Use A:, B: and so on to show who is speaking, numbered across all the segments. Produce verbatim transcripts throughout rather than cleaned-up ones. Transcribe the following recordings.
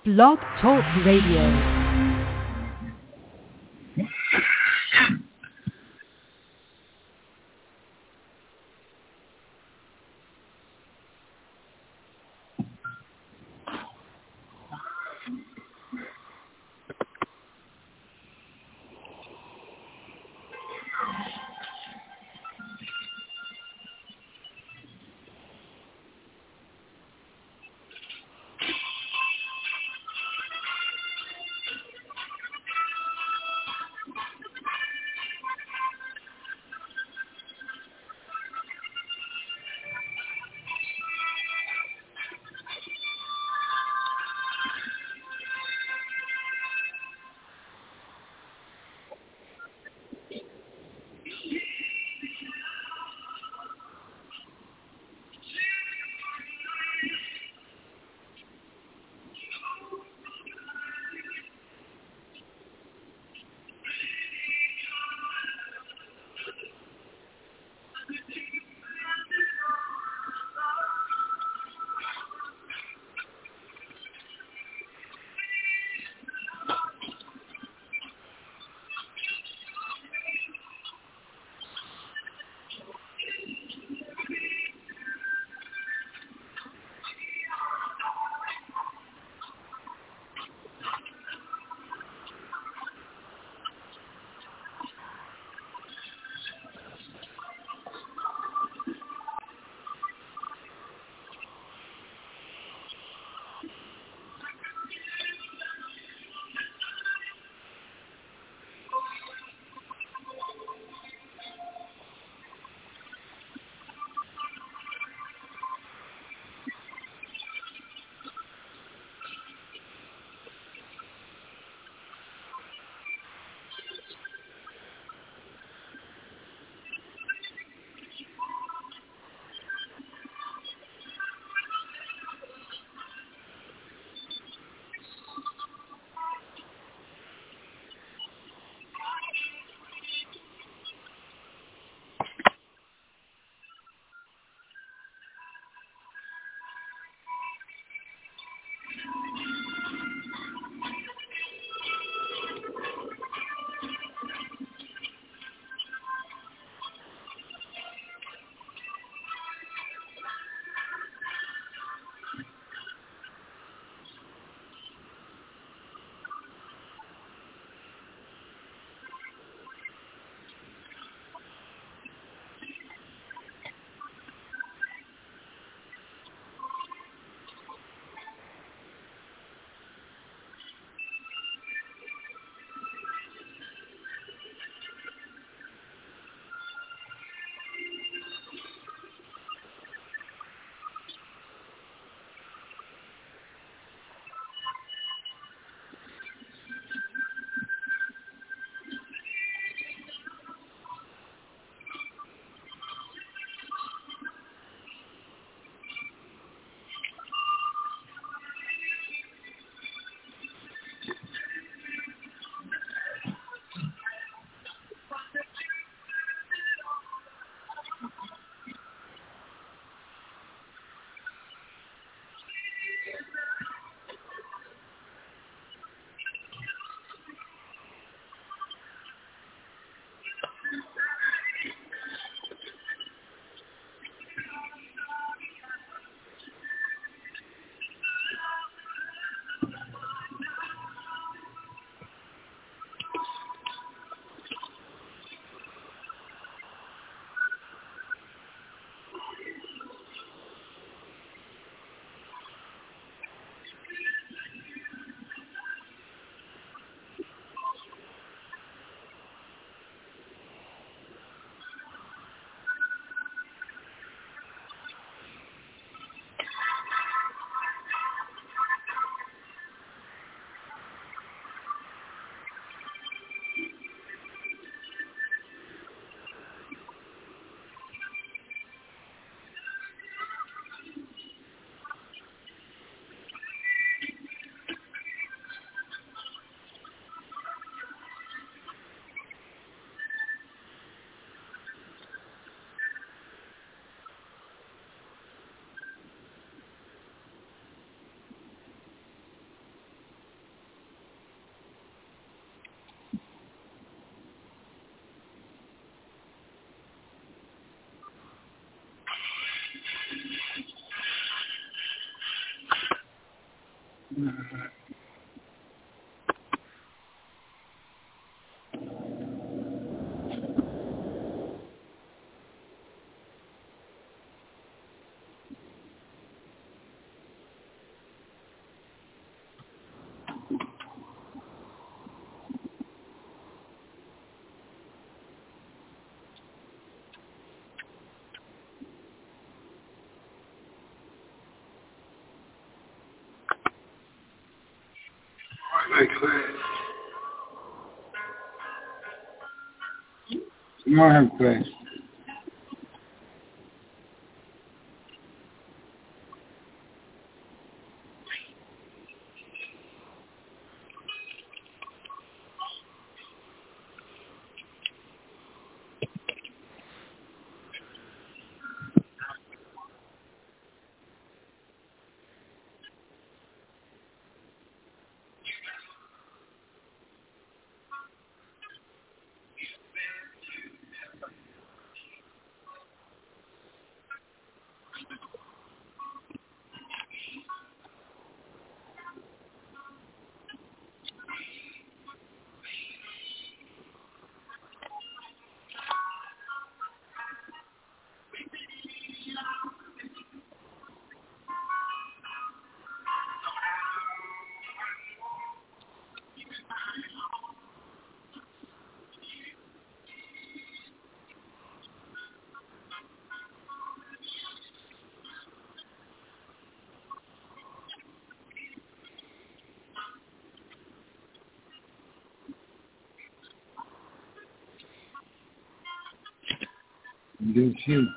A: Blog Talk Radio.
B: My class. Tomorrow I have class. Good you.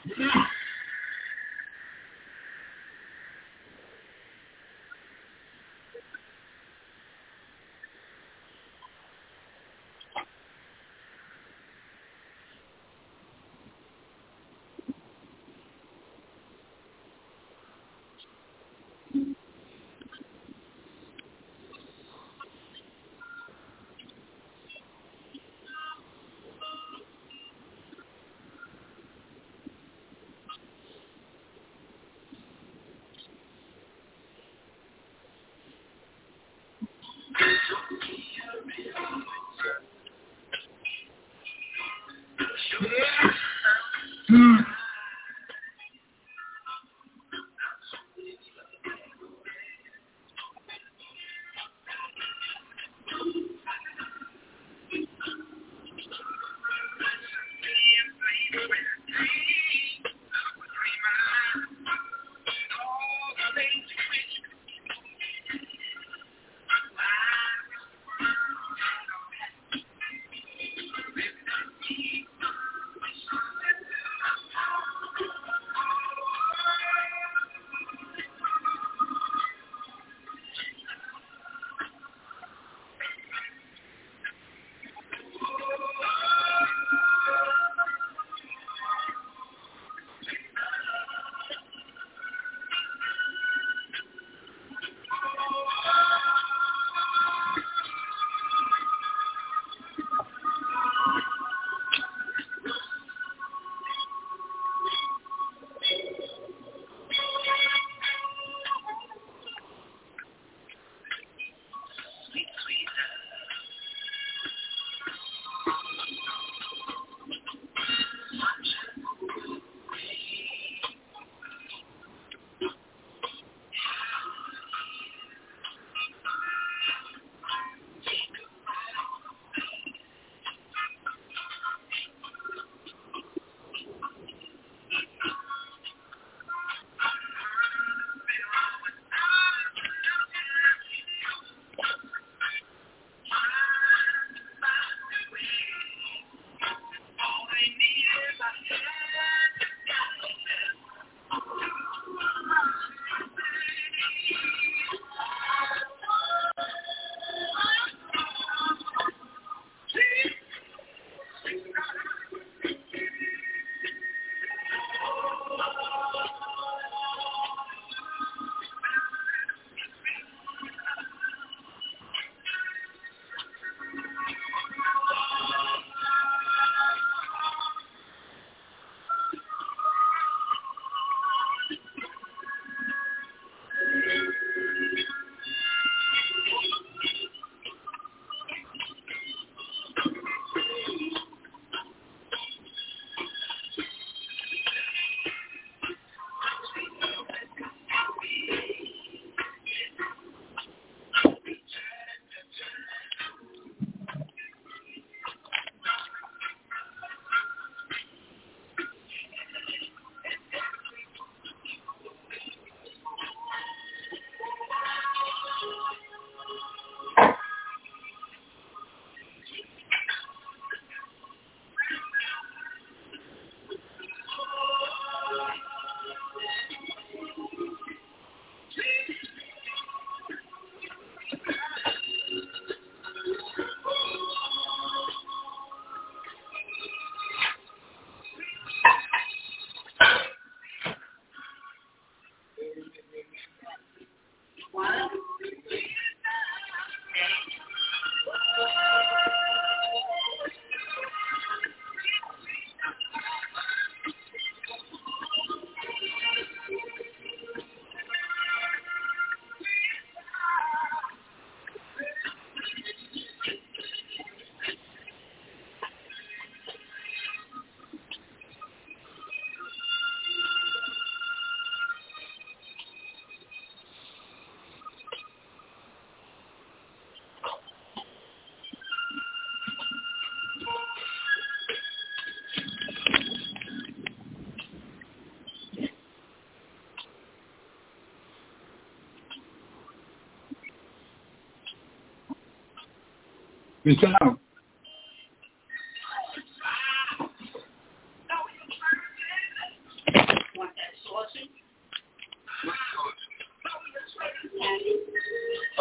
B: Good job.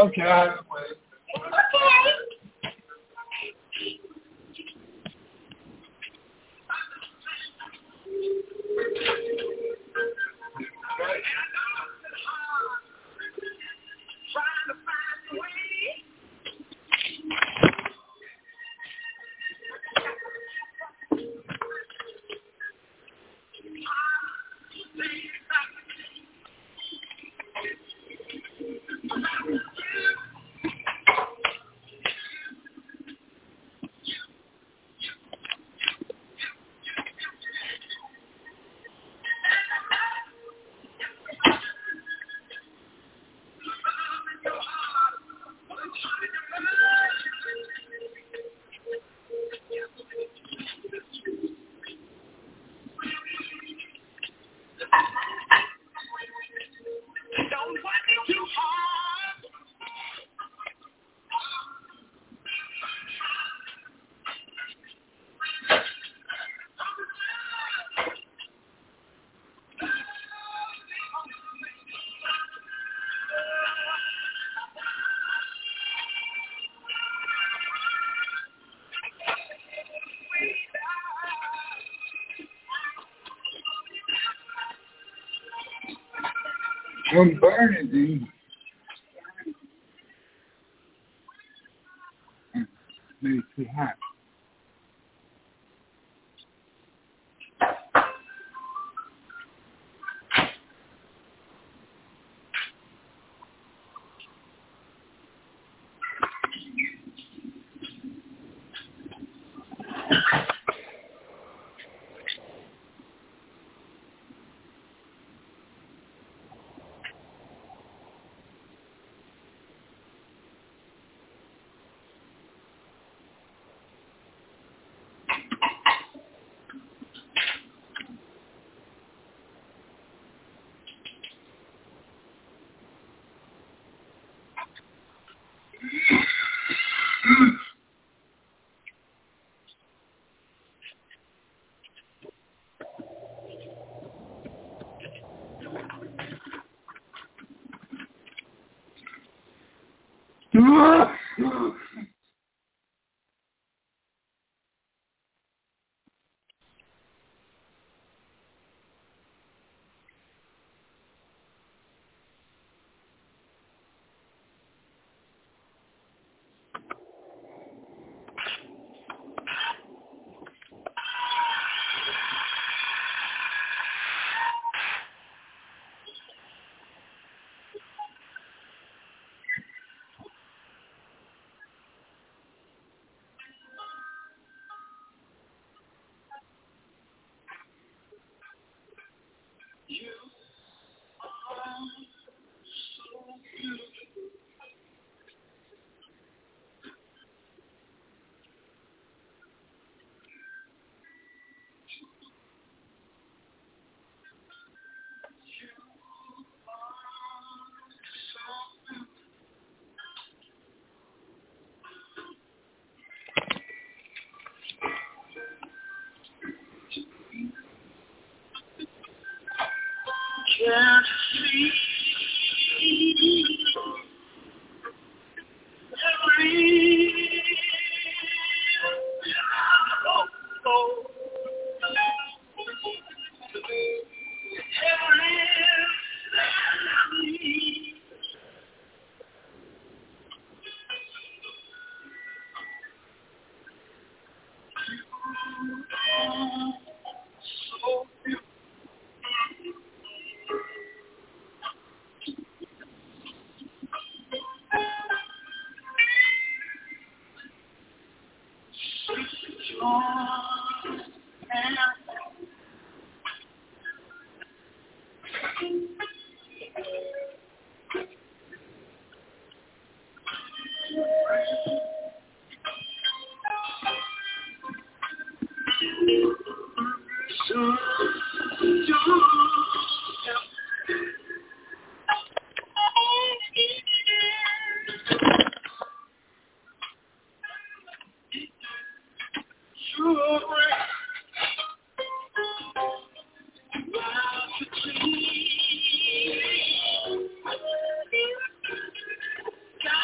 B: Okay, I have to wait. I'm burning, dude. Maybe too hot.
C: Can't see every oh, oh. So beautiful. God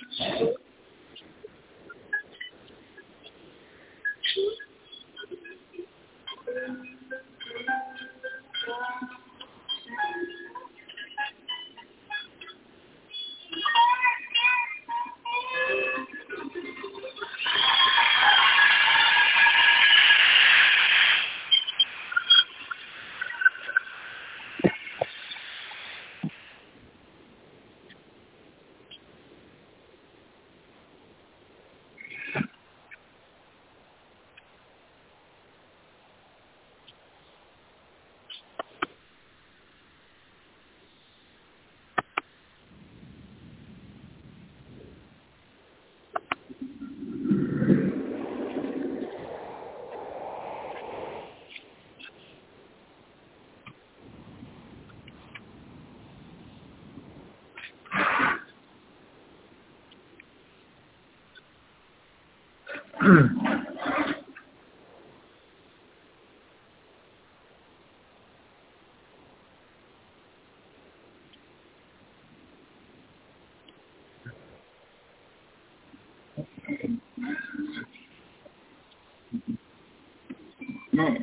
B: No.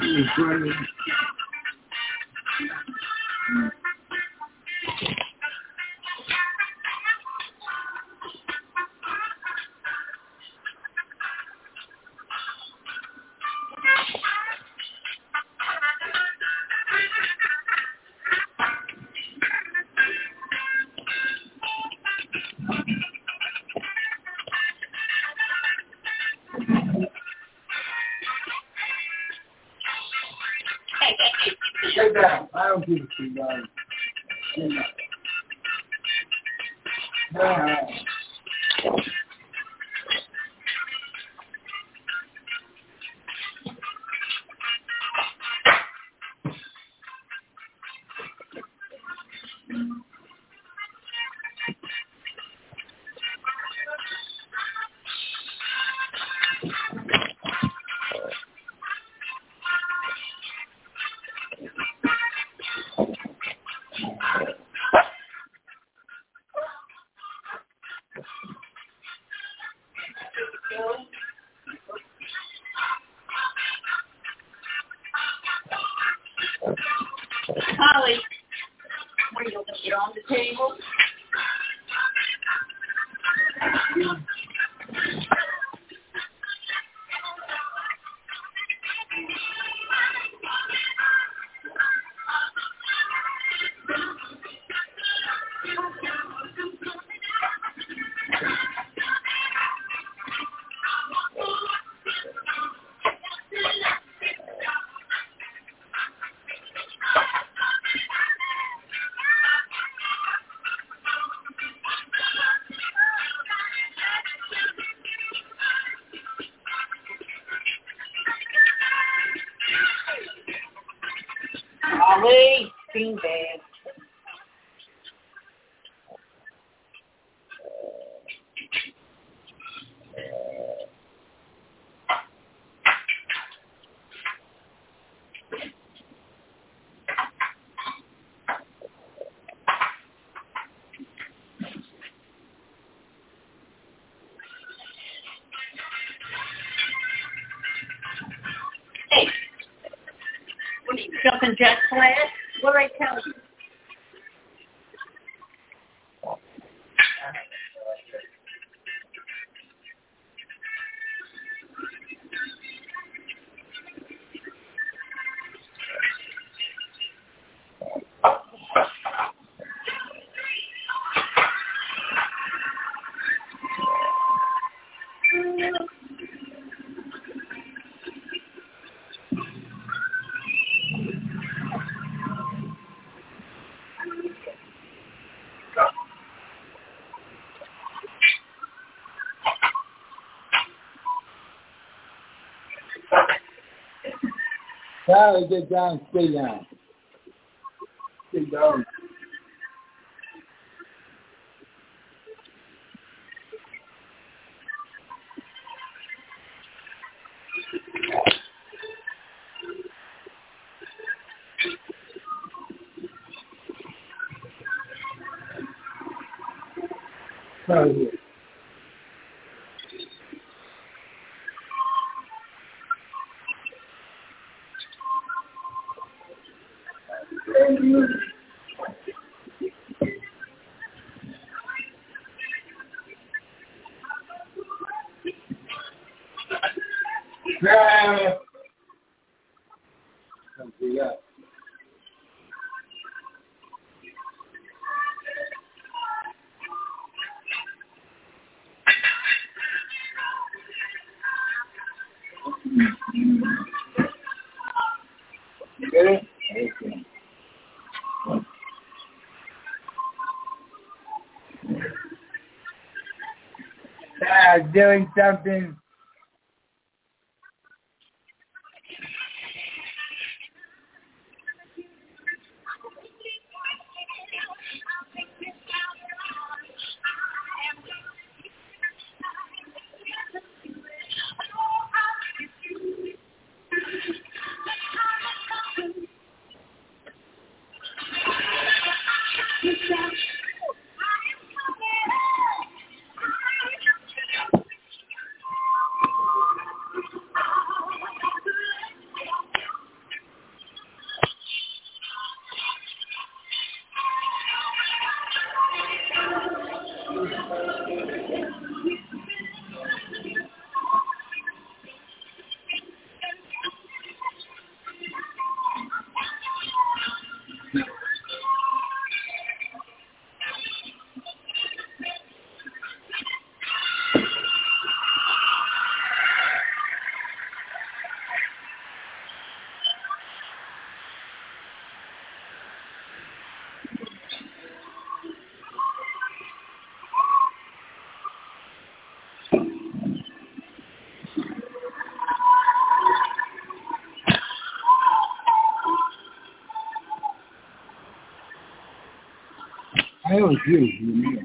B: Take that. I don't give a shit, guys. Nah.
D: Holly, where you going to get on the table? Holly, bean bag. Hey, what are you, jumping jack flash? What did I tell you?
B: Sally, get down, stay down. Stay down. Right here. Yeah. Yeah. You get it? Okay. Ah, doing something. 还有剧没有？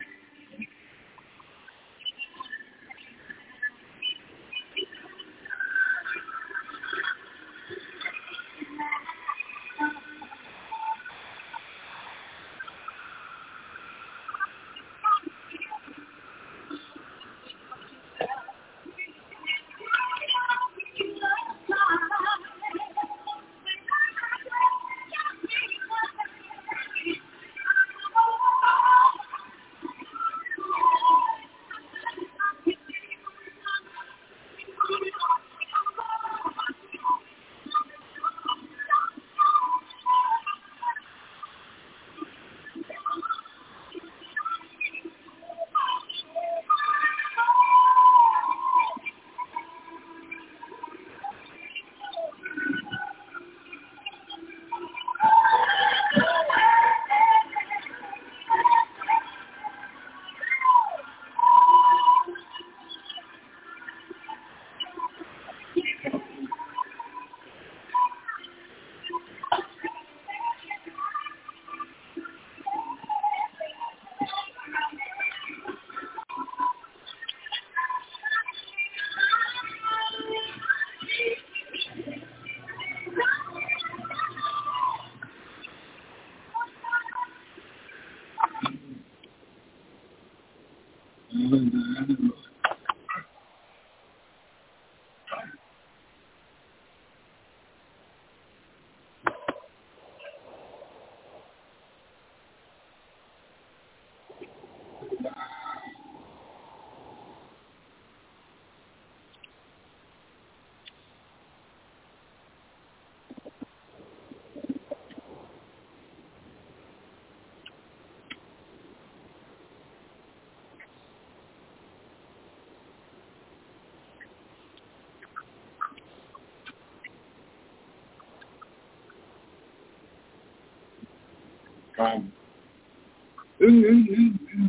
B: 嗯嗯嗯嗯。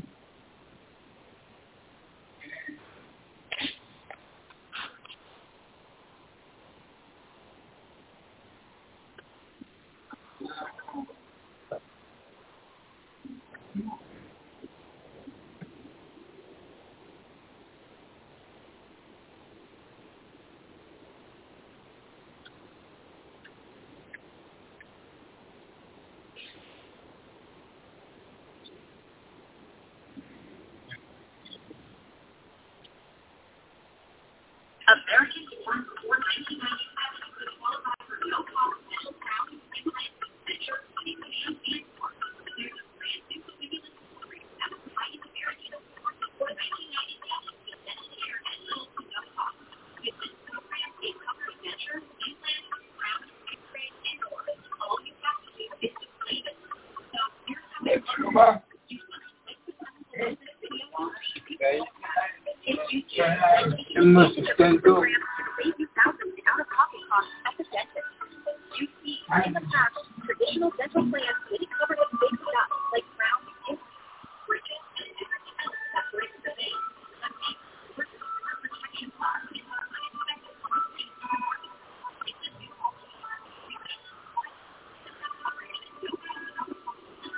D: American born before nineteen ninety-seven could qualify for no-cost special crown implant venture money finance and more. There's a brand new stimulus program that was highly American born before nineteen ninety-seven with Medicare and little to no cost. With this program, it covers venture, implant, crown, X-ray, and more. All you have to do is to believe it. So here's how it works. You must click the button below this video on if you choose the program to save you thousands in out-of-pocket costs at the dentist. You see, in the past, traditional dental plans didn't cover the big stuff like crowns, implants, bridges, and everything else that breaks the vein. I mean, we're talking about protection costs and more unexpected costs in the market. It's a new alternative. The coverage is no better than the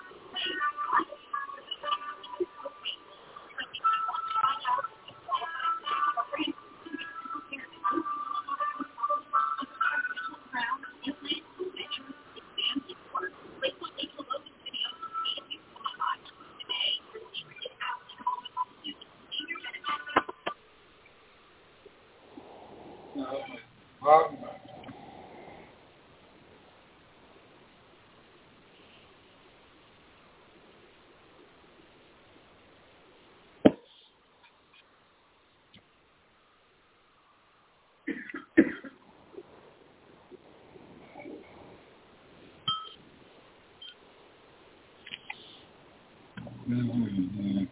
B: Mm-hmm.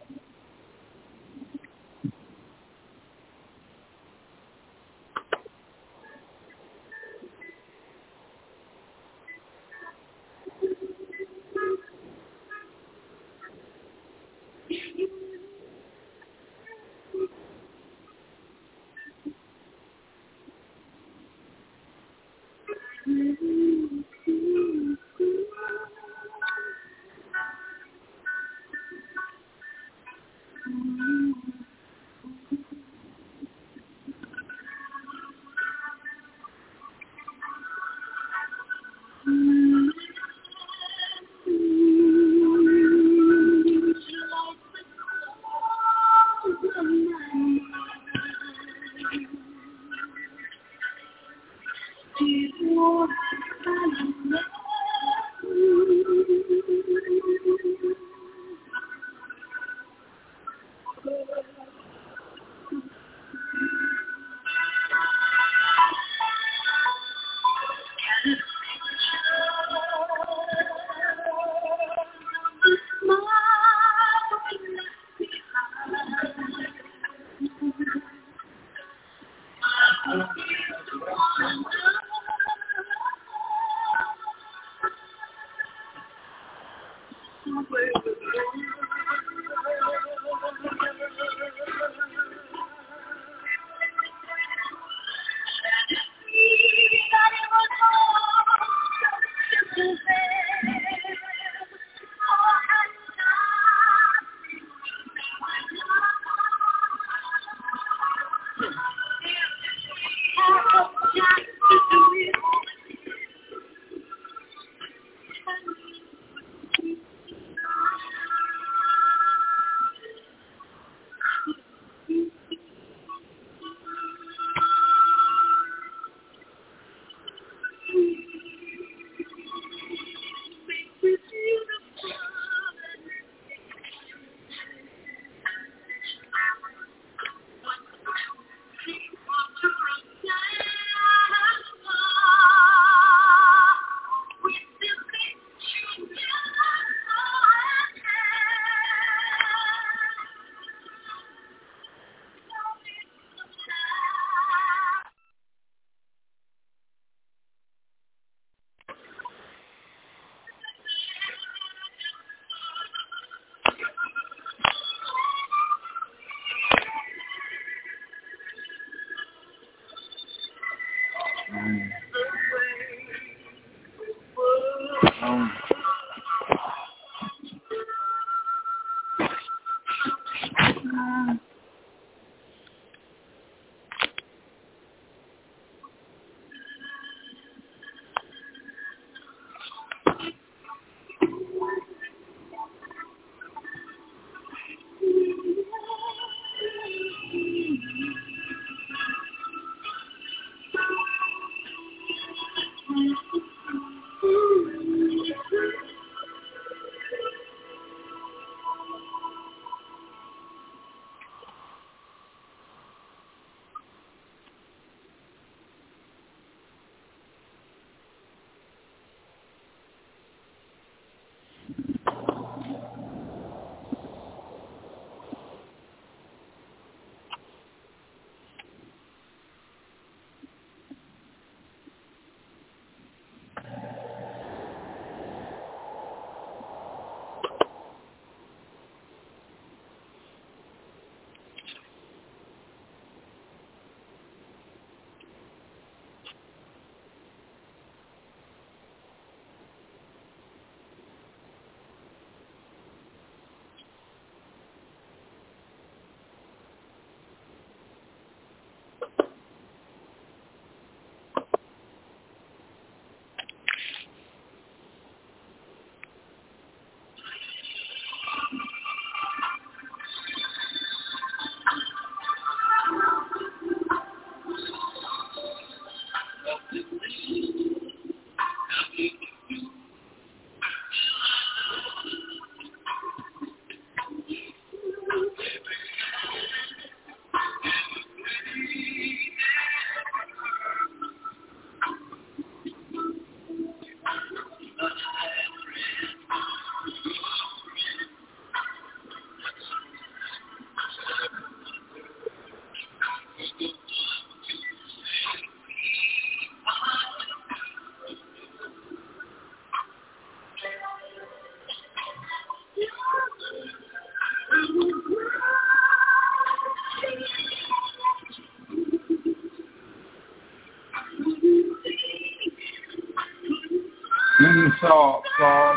B: You saw, saw,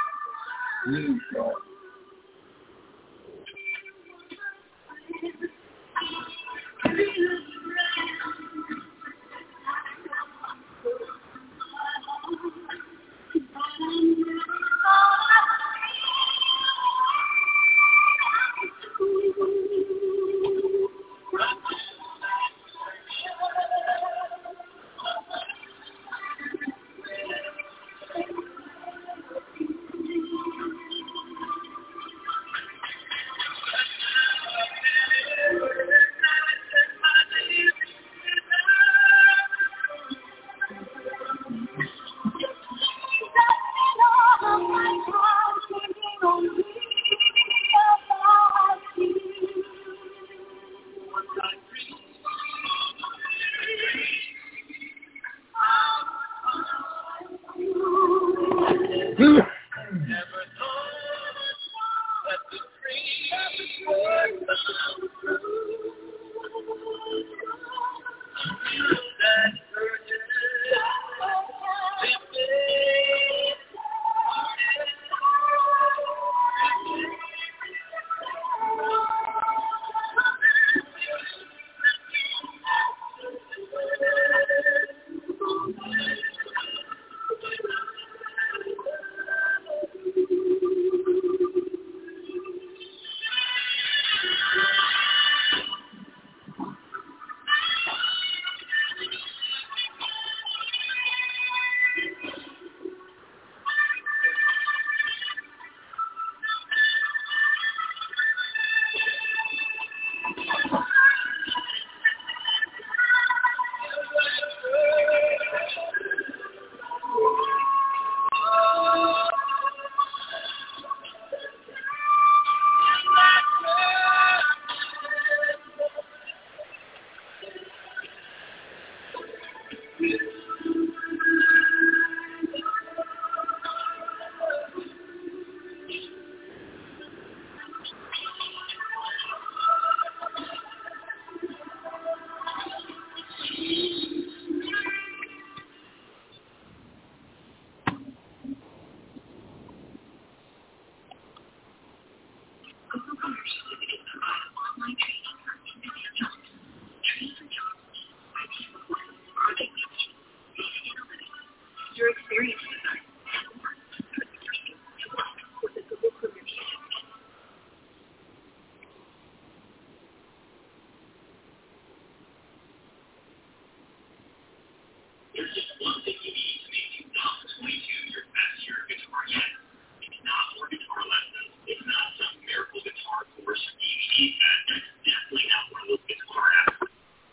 B: you saw.
D: your experience with us.
E: There's just one thing you need to make two thousand twenty-two your best year of guitar yet. It's not more guitar lessons. It's not some miracle guitar course or D V D set. It's definitely not one of those guitar apps.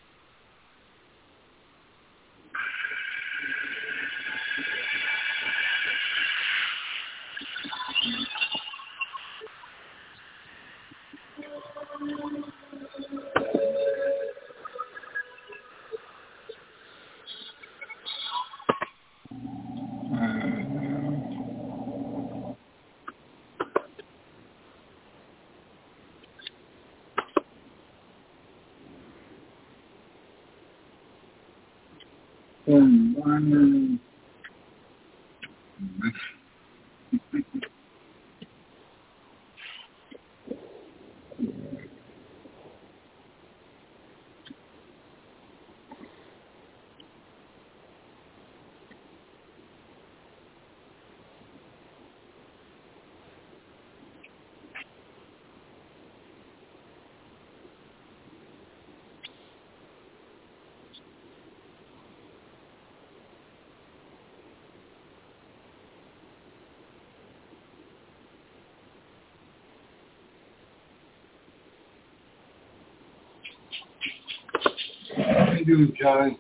B: Um, one. How you doing, John?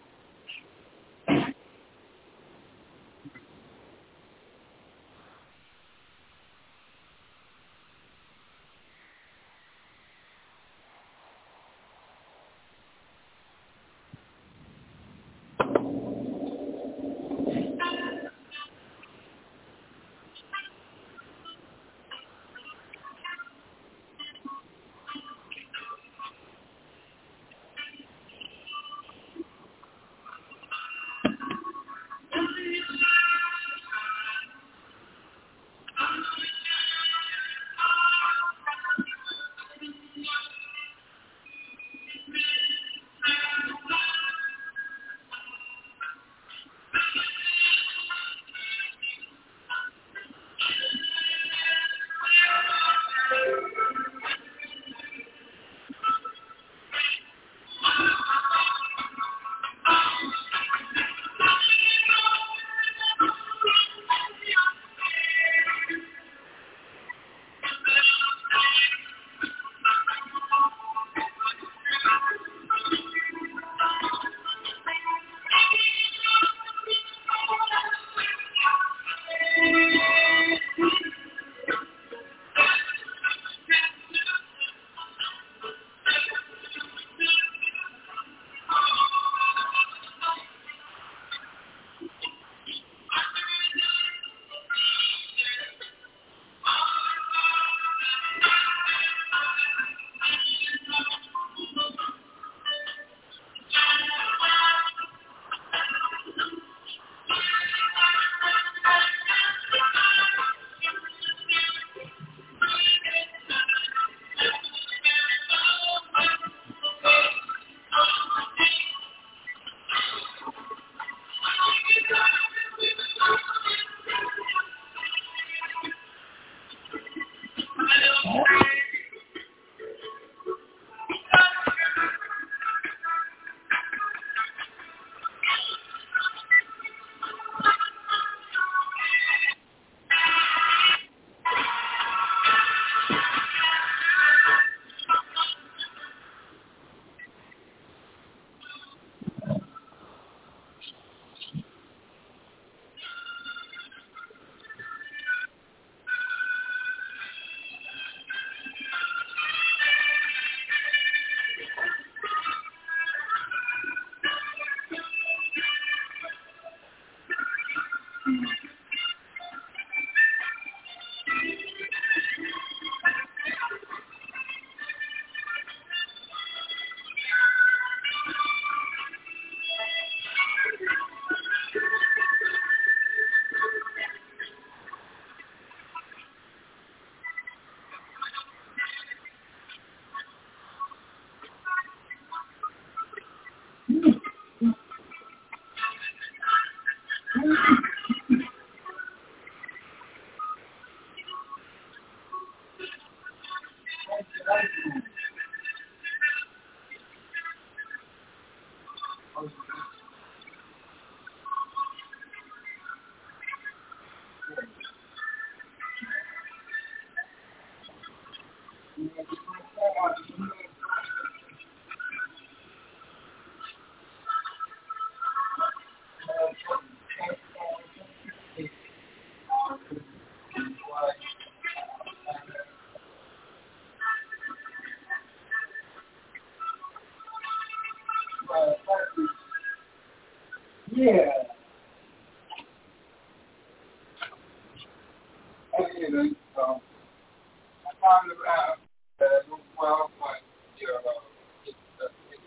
B: maintenance. So I found out that it was well, but you know, it's uh,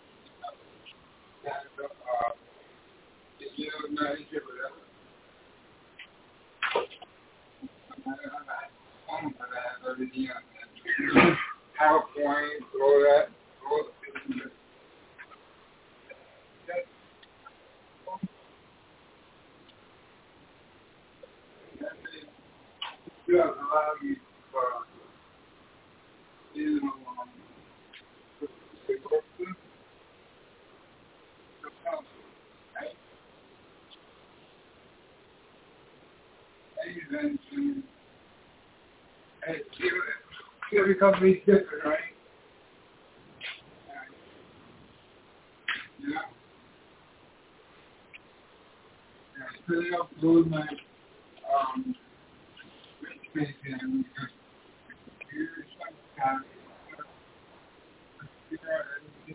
B: that uh, you know, not easy with that. I have everything on that. PowerPoint, all that, all the things. That, that you have allowed me for, you know, um, to work with the council, right? And then, and every company's different, right? Yeah. Yeah, so I upload my um registration because computer sometimes figure out anything.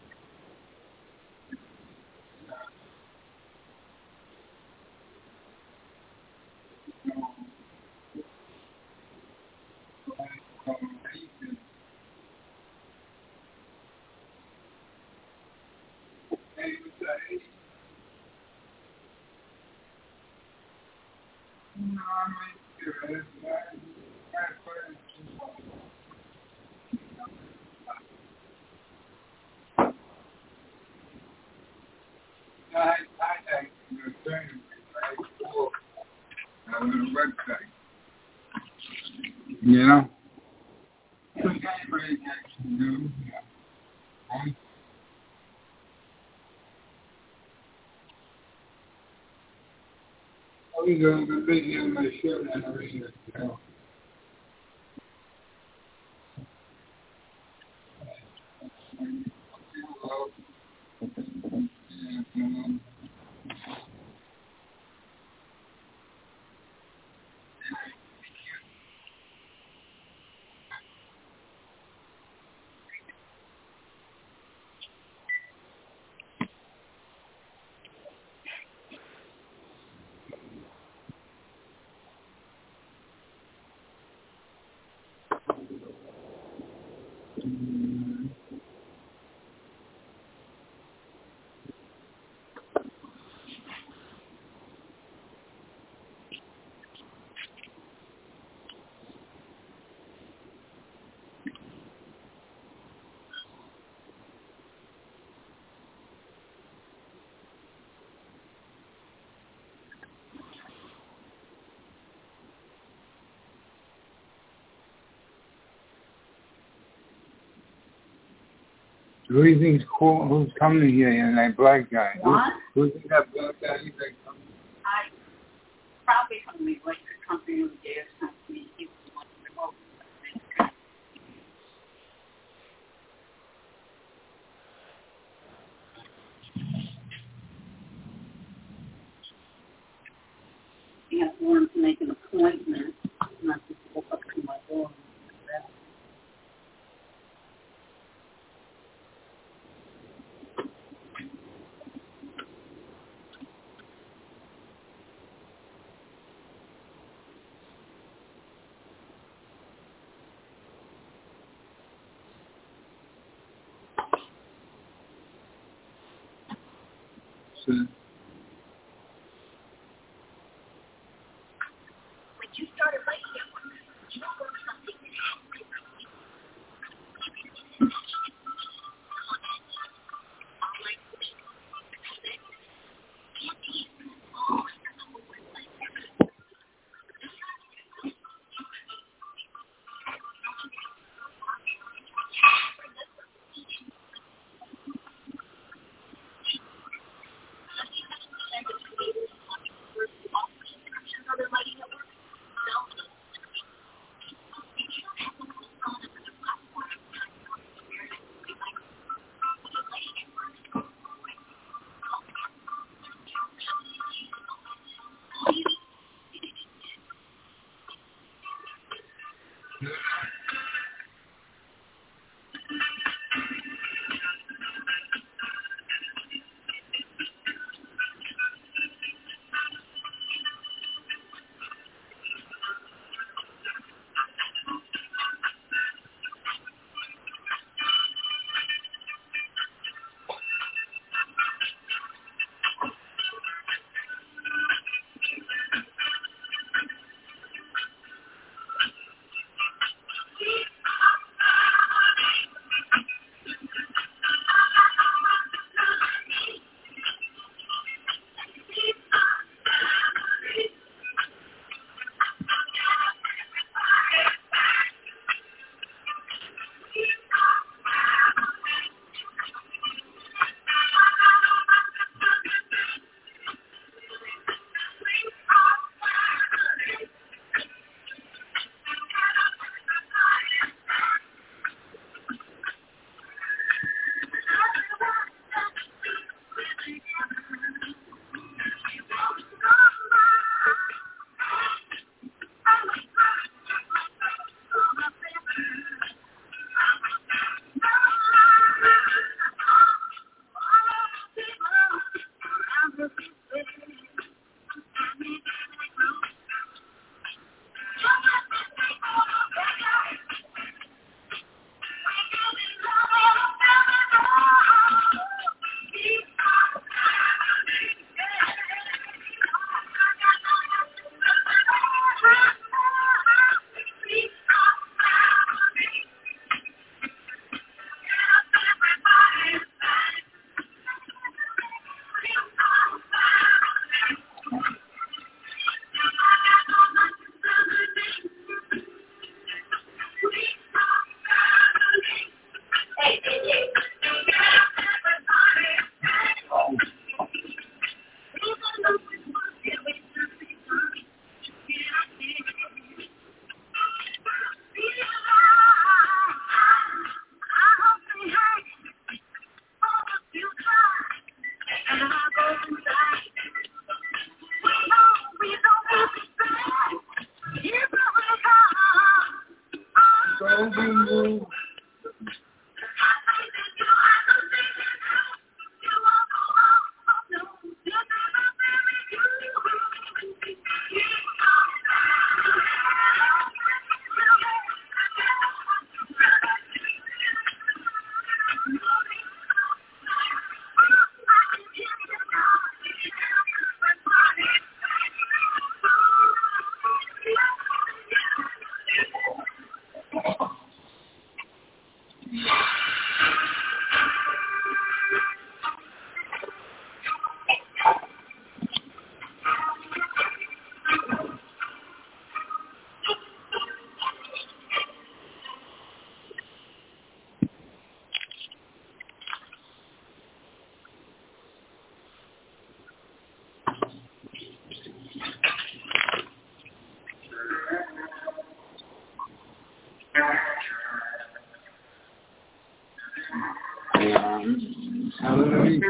B: I contact the attorney before I went on the website. You know? So anybody can do. Yeah. Oh, you go the video on my show and everything. So. Who do you think's cool? Who's coming here? And that black guy.
D: What?
B: Who, who think that black guy is that coming?
D: I probably from the electric company or the gas company. He was one of the most. He had wanted to make an appointment, not to go up to my door.
B: So,
D: When you started liking it, you wrote something other lighting network.
B: Hallelujah.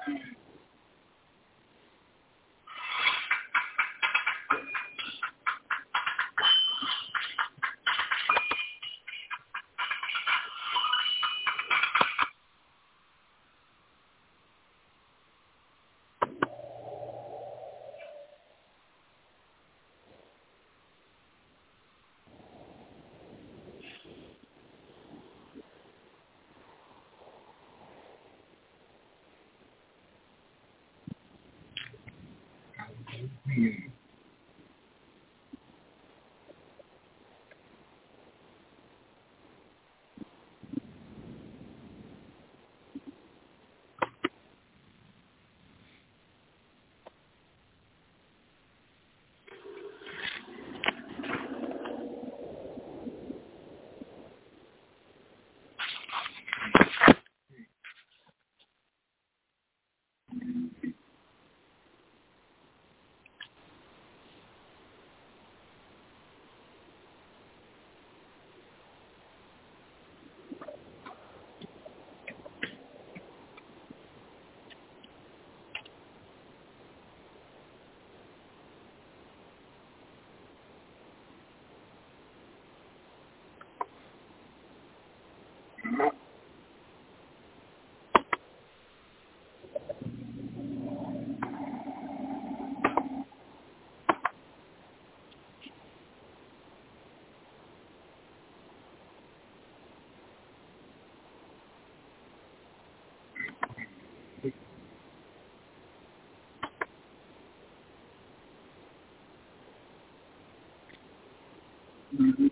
B: Mm-hmm.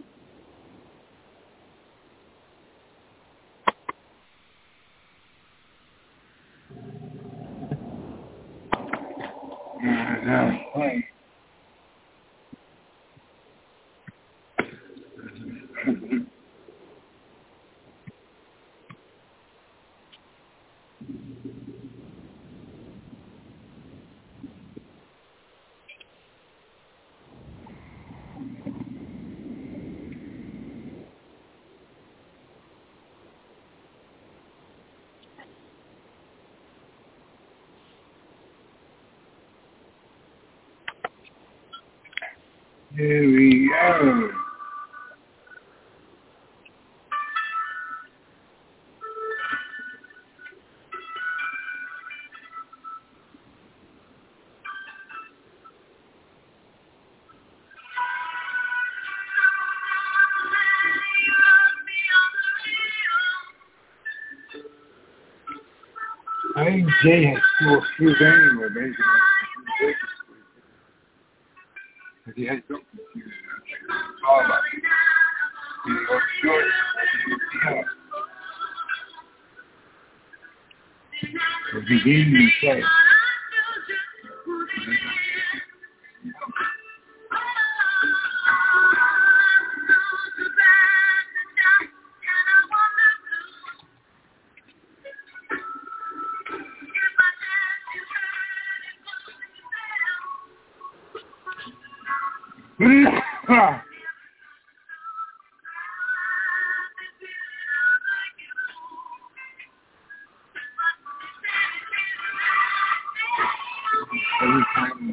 B: Yeah, that's right. Here we go. I think Jay has four shoes anyway, basically. Because he has something to do. It's all about it. He goes short. Yeah. Because he gave me a say. Ah. Every time.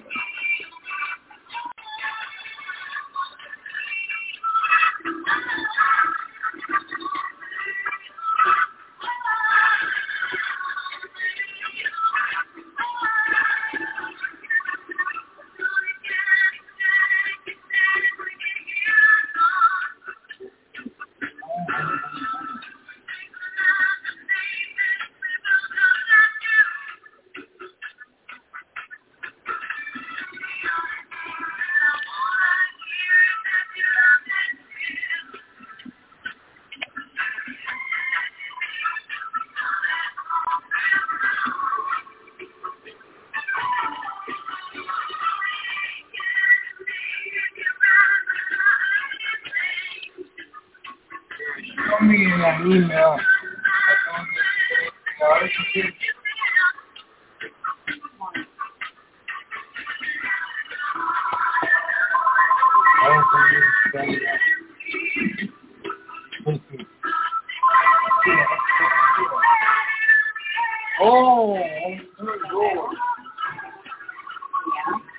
B: Show me in that email. Oh, good Lord.
D: Yeah.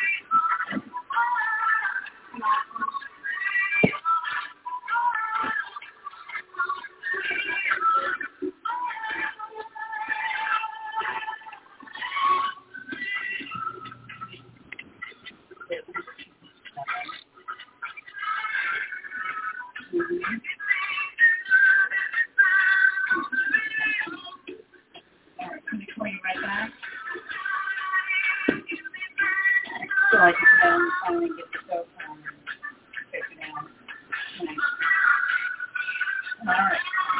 D: So I can go and finally get the soap on and take it down. All right.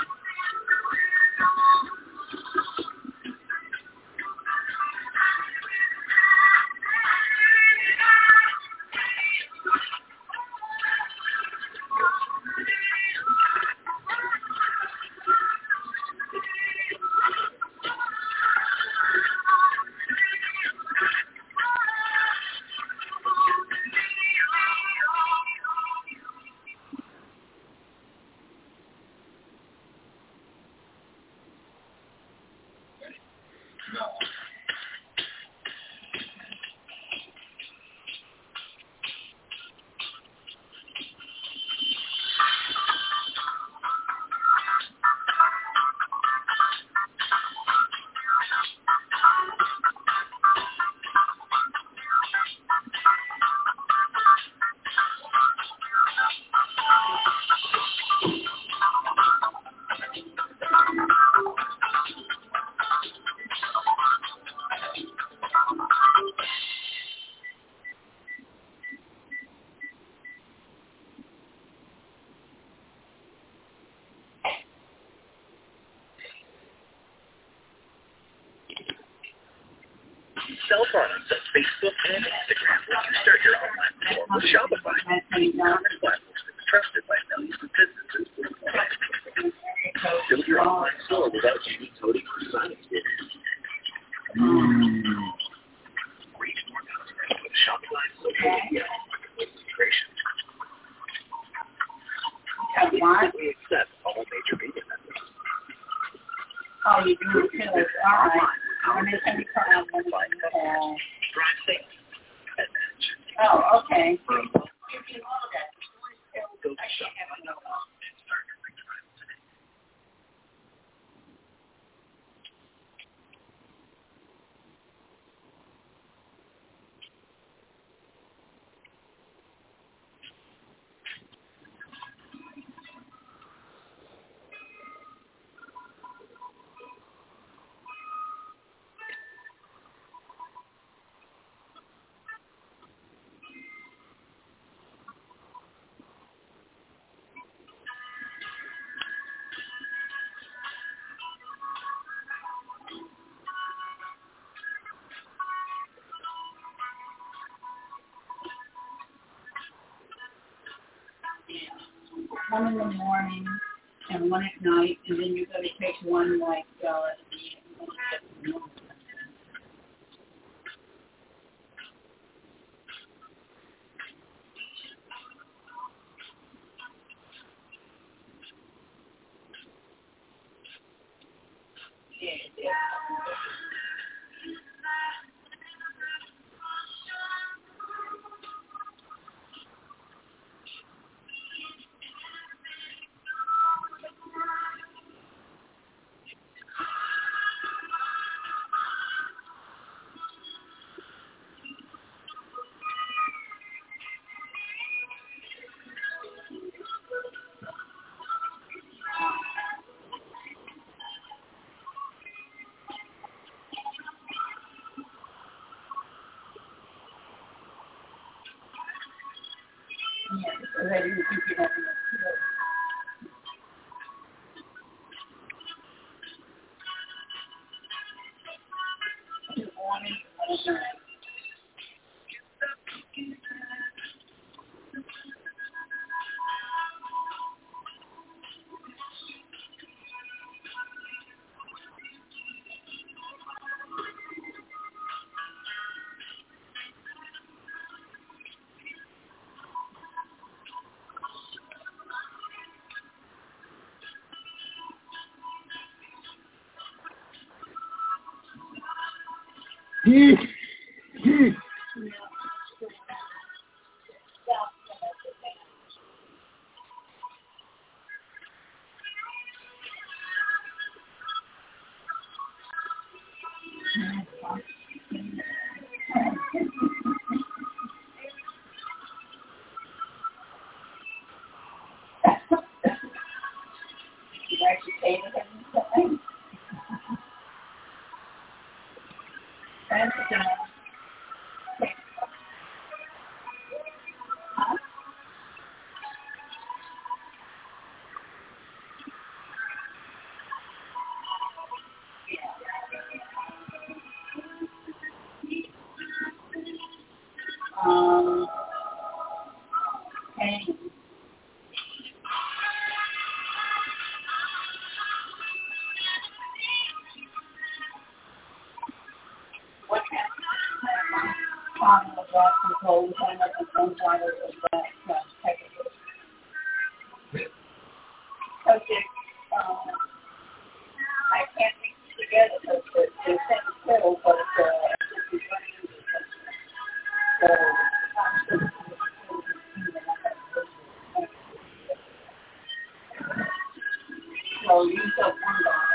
E: Sell products on Facebook and Instagram when you start your online store with Shopify. E-commerce platform that's trusted by millions of businesses worldwide. Build your online store without unique coding or design experience. Reach more customers with Shopify social media and marketplace integrations. We accept all major payment methods.
D: Oh, you do it too. All right. When they send me card, I'm going to
E: Drive safely.
D: Oh, okay.
E: Go to Shopify dot com and start your free trial today.
D: One in the morning and one at night, and then you're going to take one like uh, the so that you can get up in the Good morning. Um, and what happened? Tom was off control, kind of a gunfire of that technical subject. Um, I can't piece it together because the the sentence still, but uh, so so you took one dollar.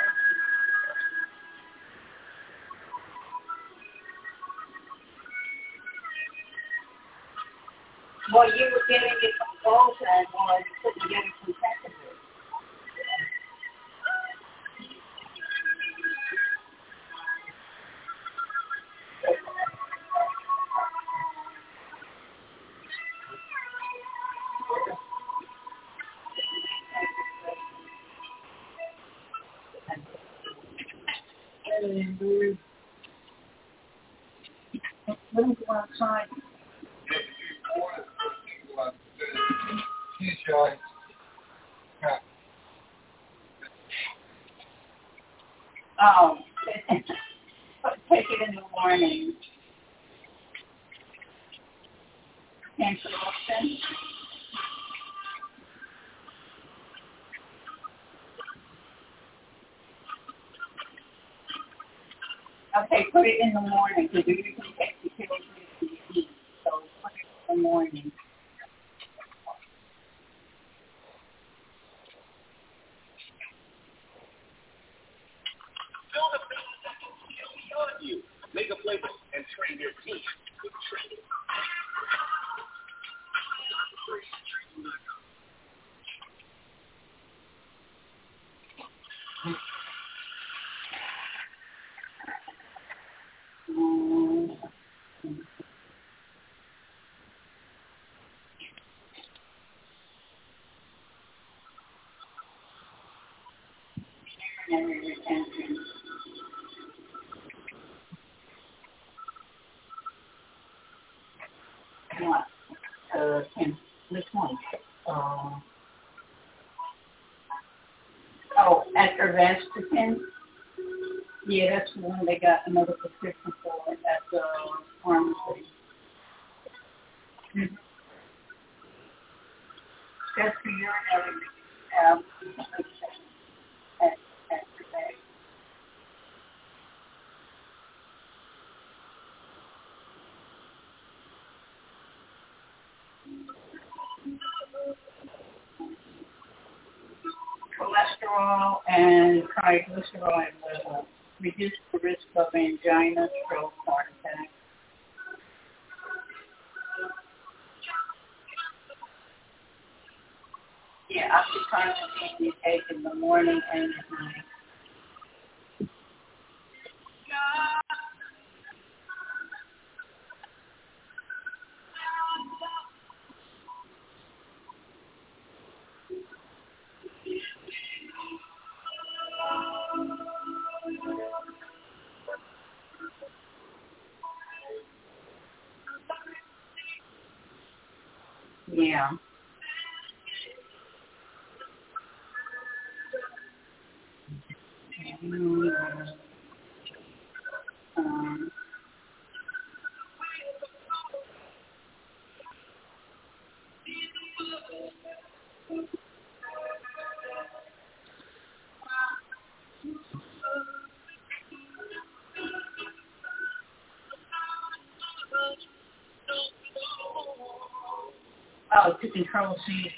D: Well, you were getting it from goals and or you put together some sentences. Let me go outside. Oh, take it in the morning. Introduction. Okay, put it in the morning because you usually take the pills to eat. So put it in the morning.
E: Build a business that can scale beyond you. Make a playbook and train your team with training.
D: Um, memory retention. What? Uh, and which one? Uh, oh, at Ervastatin. Yeah, that's the one they got another prescription for at the pharmacy. Mm-hmm. That's for urinary um, at, at today. Cholesterol and triglyceride level reduce the risk of angina, stroke, heart attack. Yeah, oxycontin you take in the morning and at night. Yeah. Mm, um,
F: Oh, to control seizures.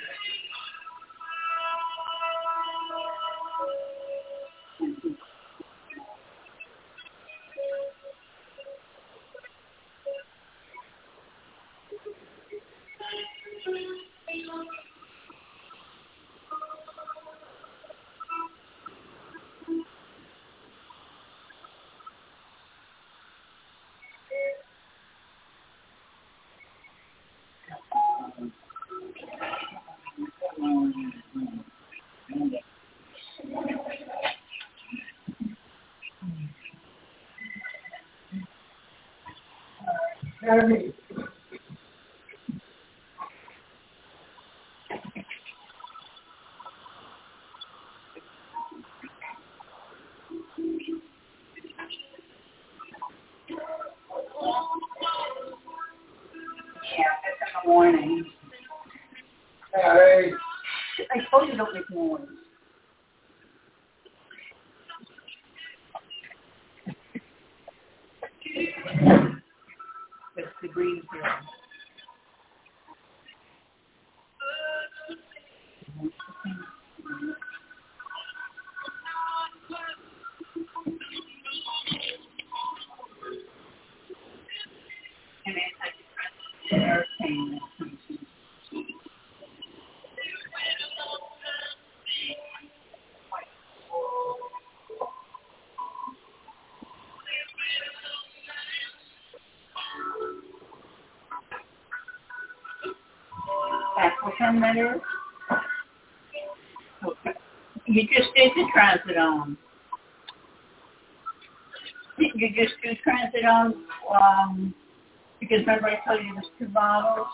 B: Jeremy.
F: Yeah, that's in the morning.
B: Hey.
F: I told you don't make noise. That's the green field. And it's like hurricane. That's what time that is? Okay. You just did the trazodone. You just do trazodone, um, because remember I told you there's two bottles?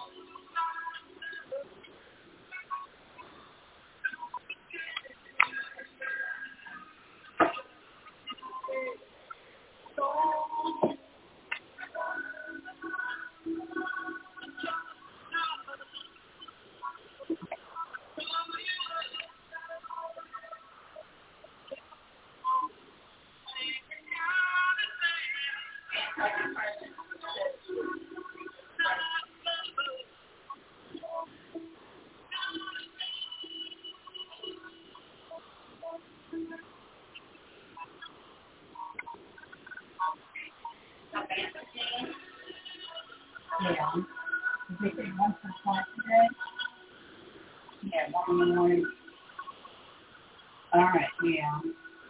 F: Yeah. Did they once or twice today? Yeah, one in the morning. All right, yeah.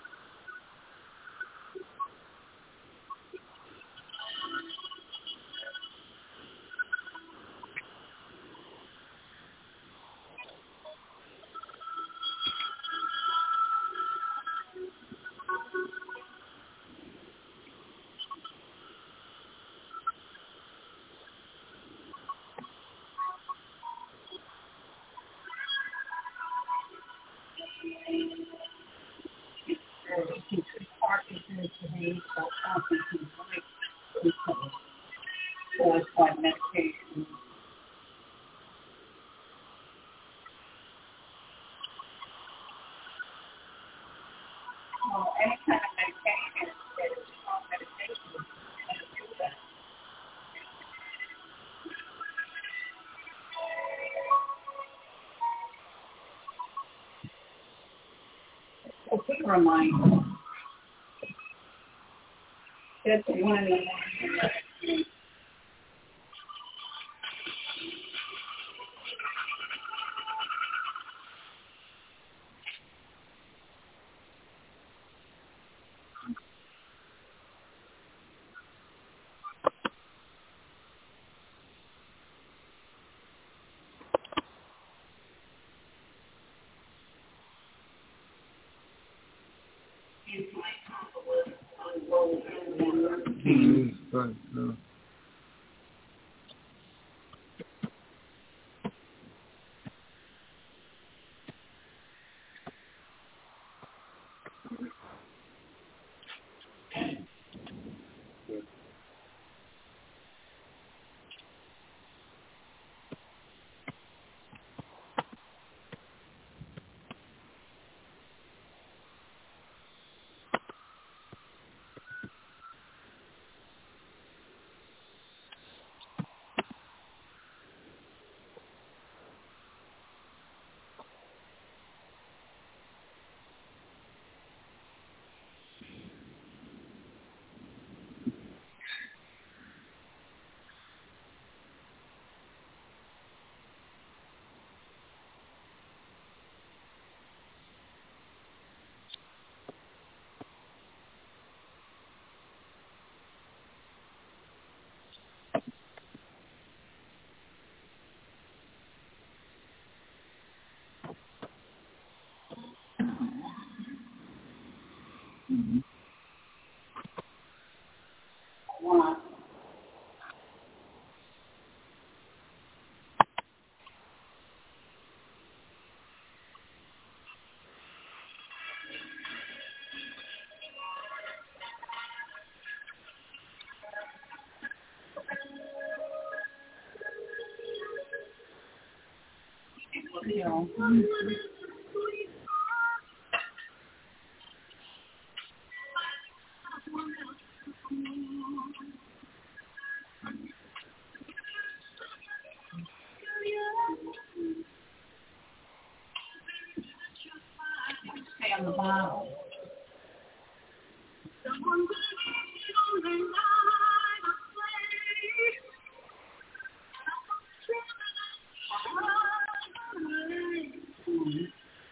F: Parkinson's disease, so Parkinson's recovery. So it's like medication. Well, any kind of medication that is strong medication is going to do that. So quick reminder. That's one of the
B: Mm, right, no. Mm-hmm.
F: One. Yeah. Stay on the bottom. Mm-hmm.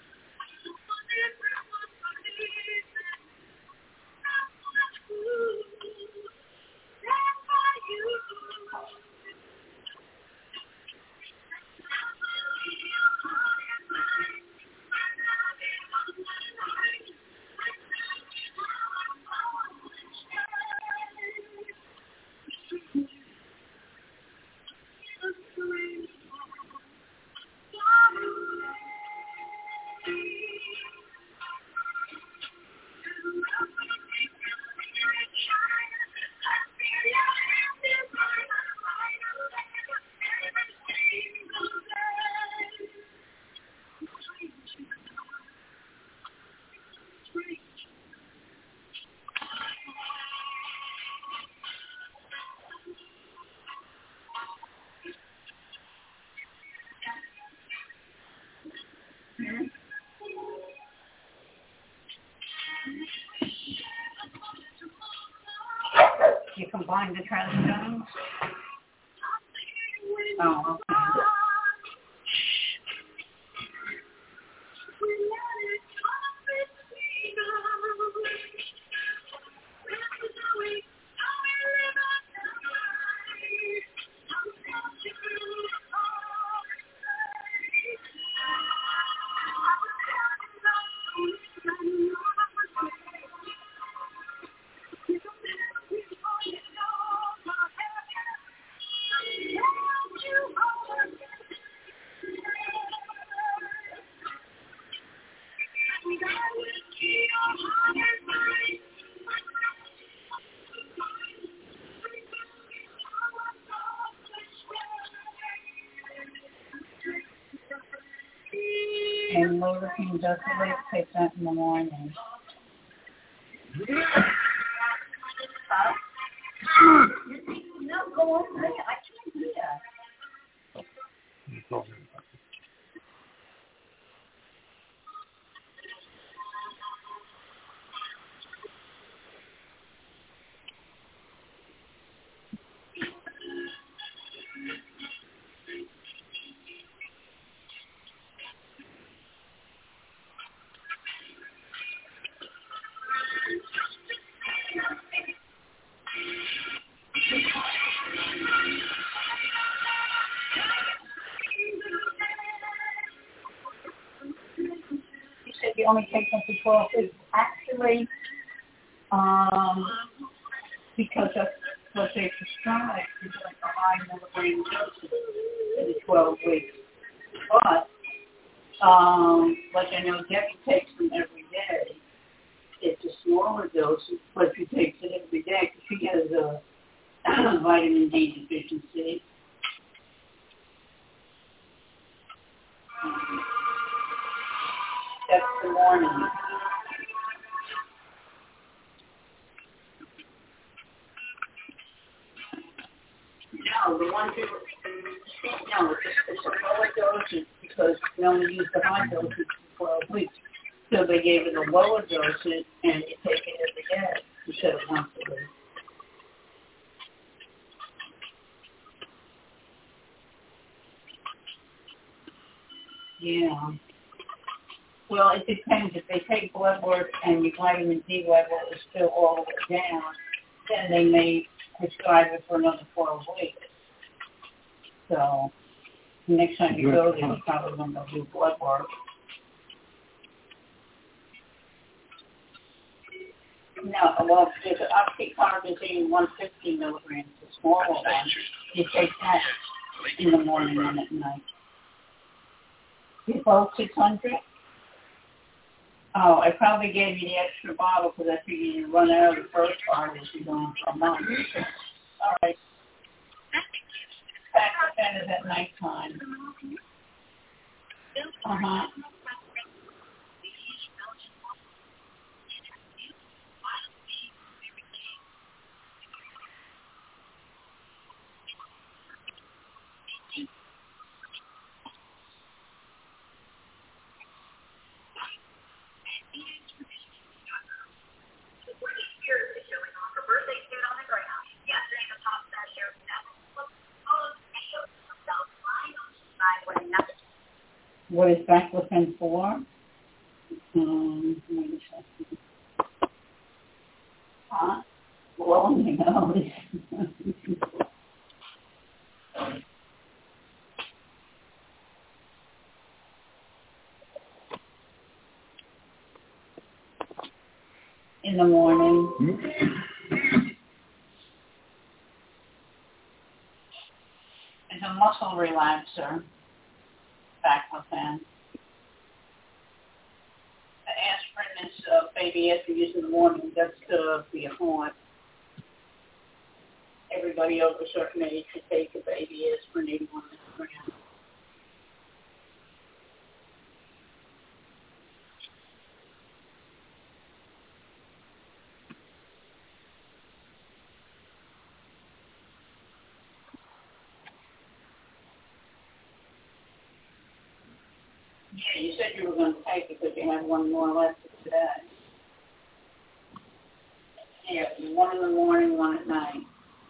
F: You combine the transstones? Oh, okay. And Laura King does the late take that in the morning. Huh? No, go on. I can't do that. You said you only take them for twelve weeks. Actually, um, because that's what they prescribe, is like a high milligram dose in the twelve weeks. But, um, like I know Debbie takes them every day. It's a smaller dose, but she takes it every day because she has a vitamin D deficiency. Um, that's the morning. No, the ones that no, it's, it's a lower dosage because we only use the high dosage for twelve weeks. So they gave it a lower dosage and you take it every day instead of once a week. Yeah. Well, it depends. If they take blood work and your vitamin D level is still all the way down, then they may prescribe it for another twelve weeks. So next time you go there, you probably want to do blood work. No, well, there's an oxycarbazine one hundred fifty milligrams, the smaller one. You take that in the morning and at night. You both six hundred? Oh, I probably gave you the extra bottle because I figured you'd run out of the first bottle if you're going for a month. All right. Baclofen is at nighttime. Uh-huh. What is Baclofen for? Um, wait a second. Huh? Well, you know. In the morning. It's a muscle relaxer. Baclofen. The aspirin is uh, baby after use in the morning. That's uh, for your heart. Everybody over a certain age should take a baby aspirin, eighty-one milligrams. Yeah, you said you were going to take it because you had one more left today. Yeah, one in the morning, one at night.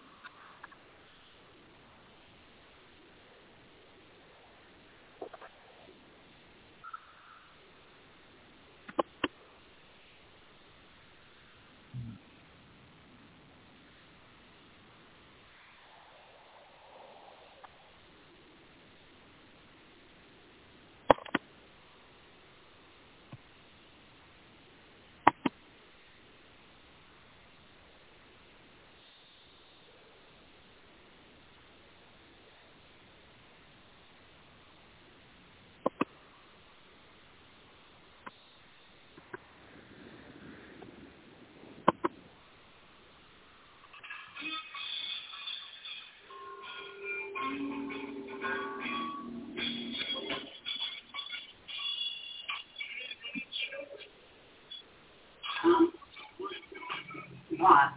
F: Um, what?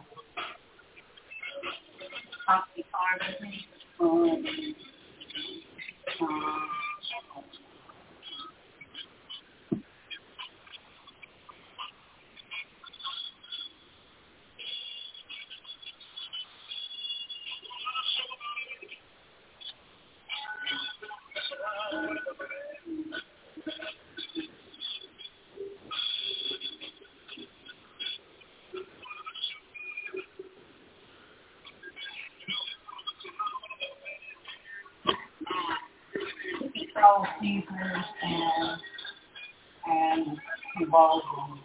F: Oxycarbazine. Um, uh, control fevers and and convulsions.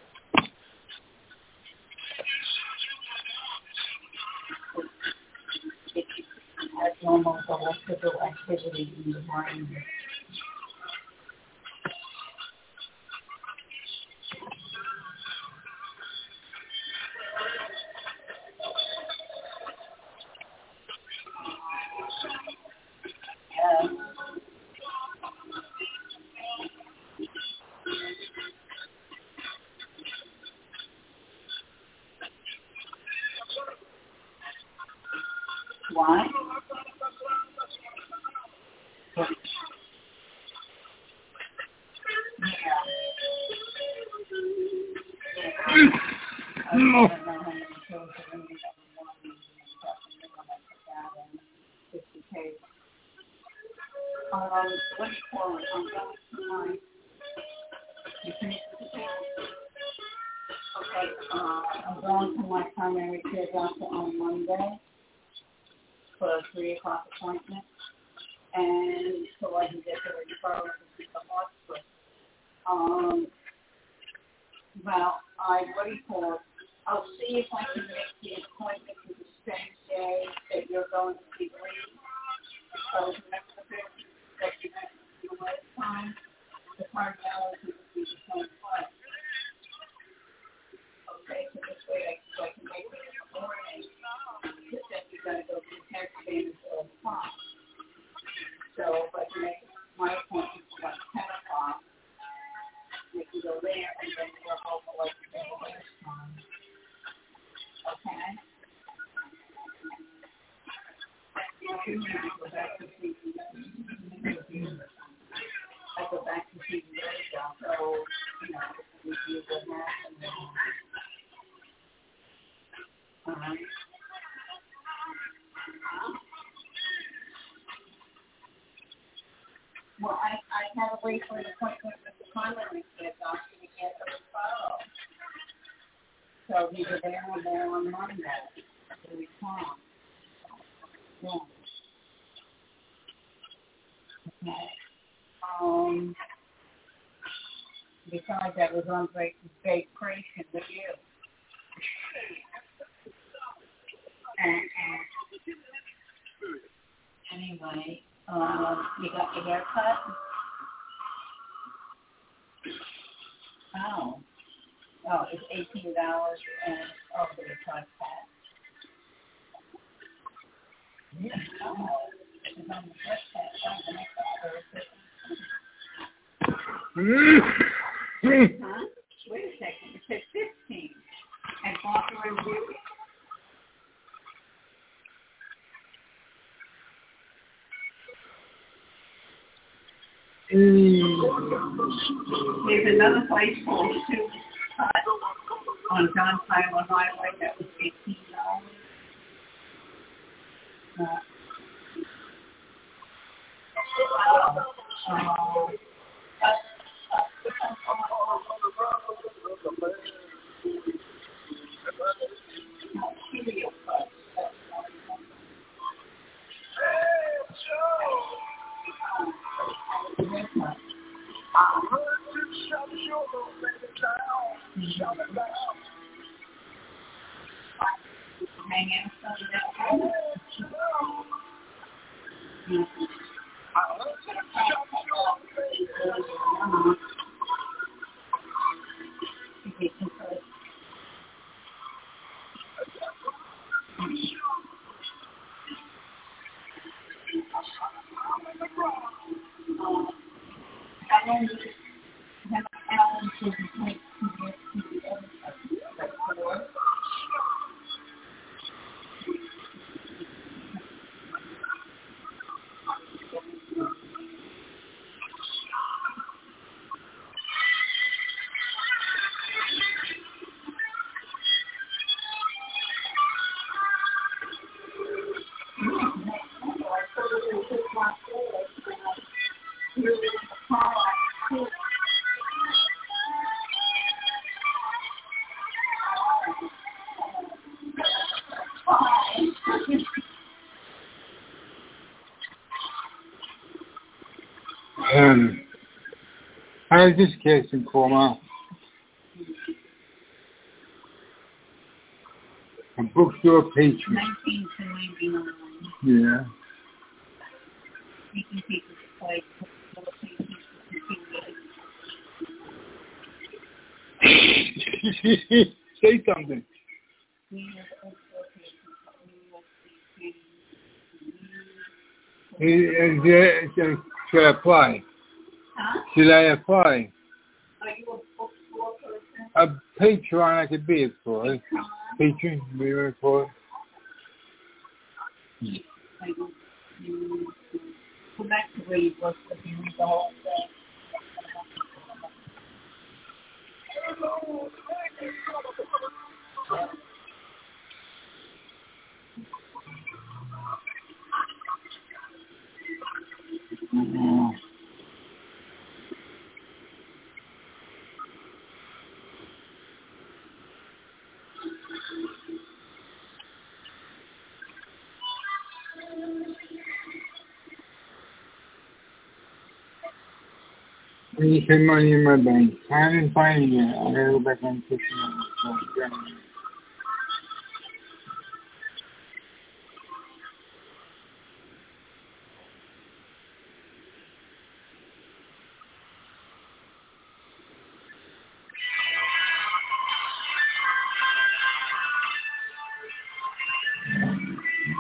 F: It has normal electrical activity in the brain. Yeah. Why? Um, what do you call it? I'm going to my, you finished with the test? Okay, uh, I'm going to my primary care doctor on Monday for a three o'clock appointment, and so I can get the referral to the hospital. Um, well, I, what do you call it? I'll see if I can make the appointment for the same day that you're going to be late. So remember the business that you had to do last time? The cardiologist will be the same place. Okay, so this way I, so I can make it in the morning. But then you got to go to the test stand until five. So if I can make my appointment for about ten o'clock, we can go there and then we'll go like the last time. Okay? I go back to see I go back to see the radio, so, you know, we do what happened. All right. Well, I, I had to wait for an appointment with the primary care doctor to get the referral. So we were there and there on Monday. So we come. Yeah. Okay. Um, besides, I was on great vacation with you. And, and anyway, uh, you got your hair cut? Oh. Oh, it's eighteen dollars and oh, but it's like that. Yeah. Oh, it's on the first tab. Oh, the next tab. Huh? Wait a second. It says fifteen. And Barbara and Beauty. There's another place called Sue's Hut on John Tyler Highway that was eighteen dollars. Uh, uh, hang out some of that.
B: Um, how is this case in coma? A bookstore patron.
F: nineteen ninety-nine.
B: Yeah.
F: You can take this place.
B: Say something. Is there, should I apply?
F: Huh?
B: Should I apply?
F: Are you a bookstore person?
B: A patron I could be it for. Eh? Patron, be it for.
F: Go back to where you worked with you the whole day.
B: Mm-hmm. I need some money in my bank. I didn't find it yet. I gotta go back and fix it.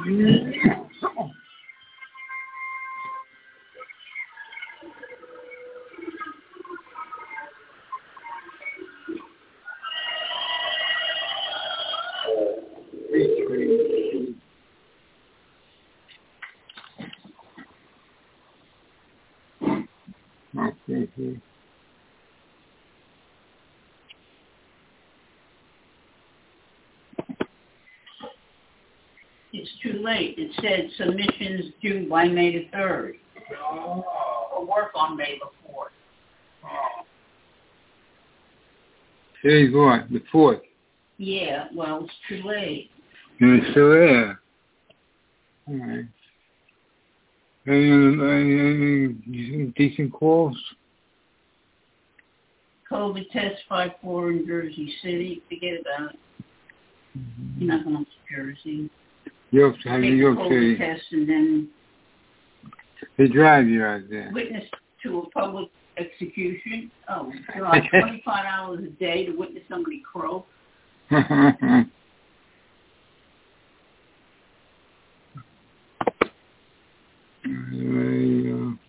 B: Okay.
F: It's too late. It said submissions due by May the third.
B: Oh.
F: Or work on May the fourth.
B: Oh. Today's what? The fourth?
F: Yeah, well, it's too late.
B: And it's still there. All right. Any, any, any decent calls?
F: COVID test five four in Jersey City. Forget about it.
B: Mm-hmm.
F: You're not going to Jersey.
B: York, New York
F: COVID
B: City.
F: test and then
B: They drive you out there.
F: witness to a public execution. Oh, God, twenty-five hours a day to witness somebody croak.
B: There you go.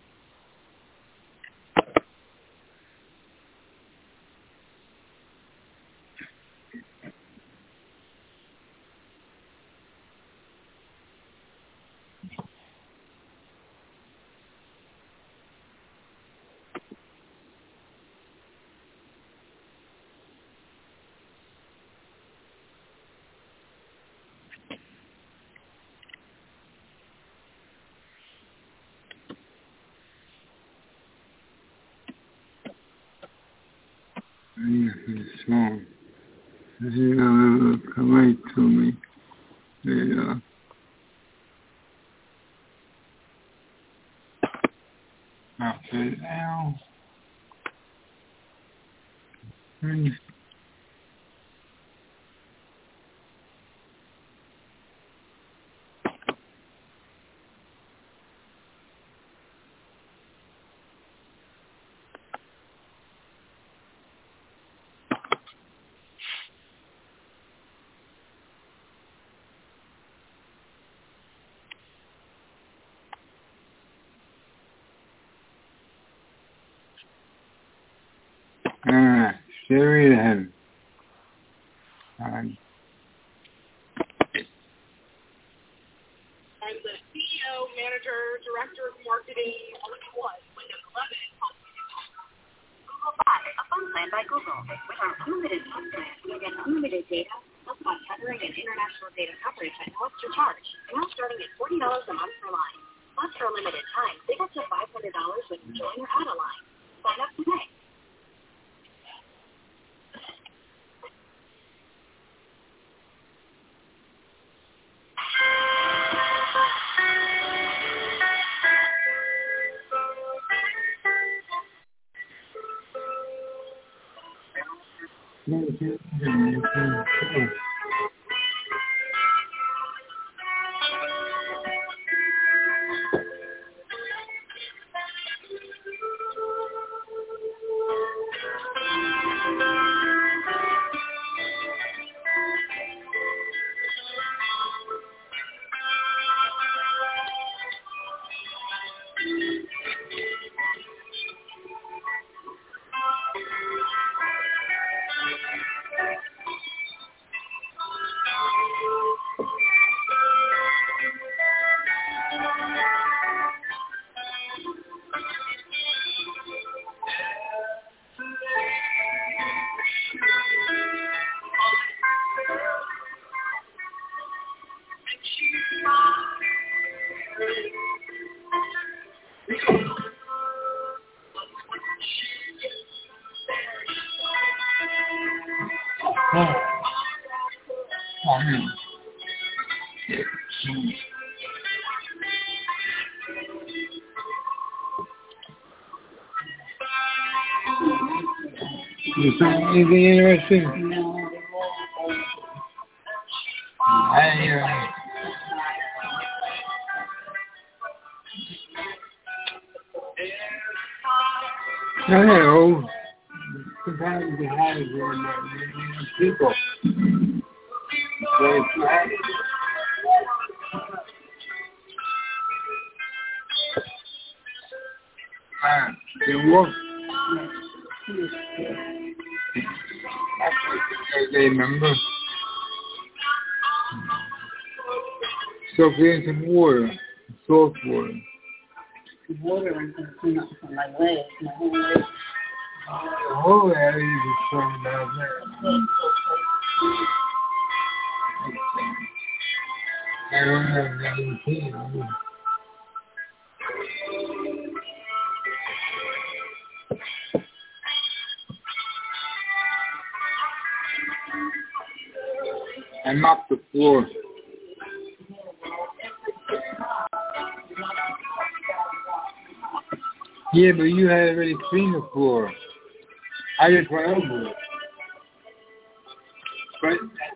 B: Yes, it's small. You know, come right to me. There you go. Okay, now. Hmm. Alright, straight ahead. Alright.
D: I'm the C E O, manager, director of marketing, all in one, Windows eleven. Google Fi, a phone plan by Google. With our unlimited phone plan, you'll get unlimited data, plus on tethering and international data coverage at no extra charge. Now starting at forty dollars a month per line. Plus for a limited time, save up to five hundred dollars when you join or add a line. Sign up today.
B: Oh. Oh, man. You found anything interesting?
F: No,
B: I, uh, I know. Sometimes you have one uh, people. Very flat. Didn't work. I remember. So getting some water, soft water.
F: The water is going to clean up from my legs, my whole leg.
B: The whole area is strong down there. I don't have any pain. I mopped the floor. Yeah, but you had already cleaned the floor. I just went over it. But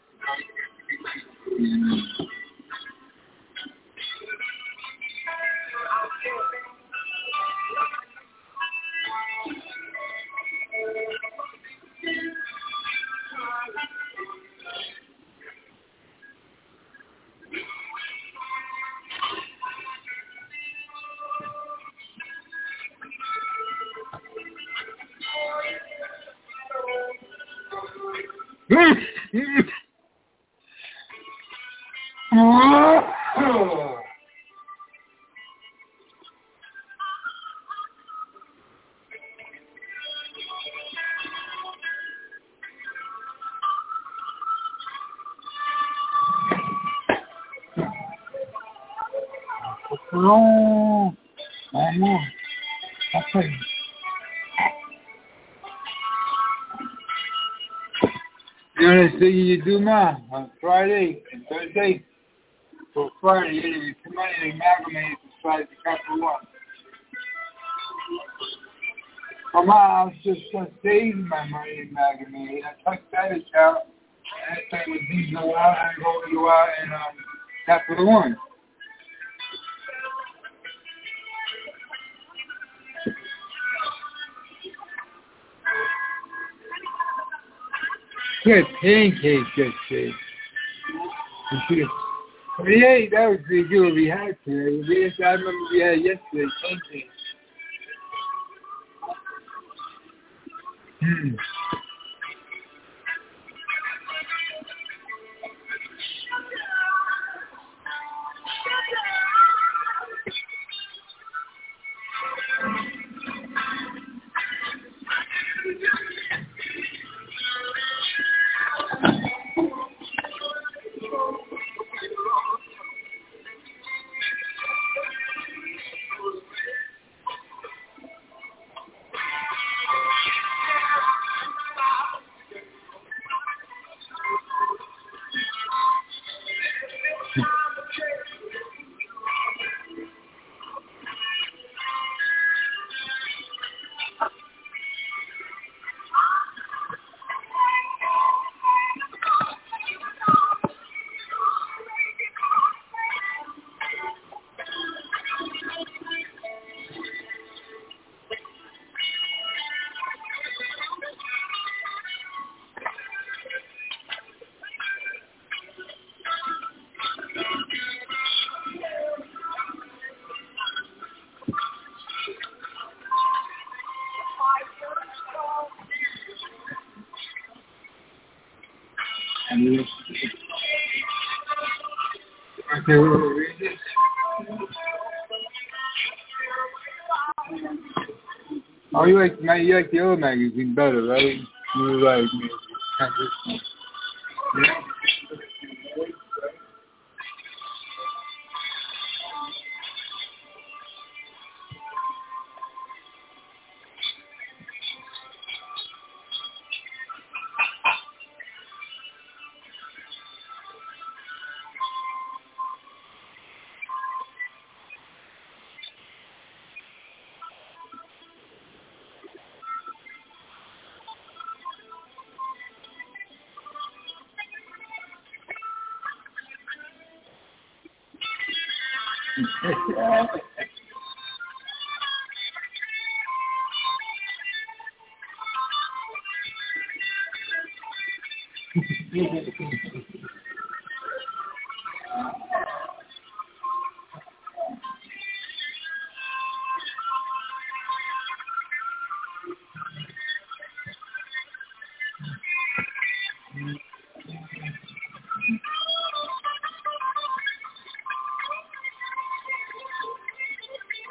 B: no, I know. Okay. You know the thing you do now on Friday and Thursday? For Friday, you come out and amalgamate the size of Capital One. Come on, I was just going to save my money in amalgamate. I took that out, and I said with these go out, and go go out and um, Capital One. Good pancakes yesterday. Yeah, that was pretty good. We had today. We just, I remember we had yesterday pancakes. Hmm. Okay, we'll read this. Oh, you like, you like the old magazine better, right? You like me. Yeah.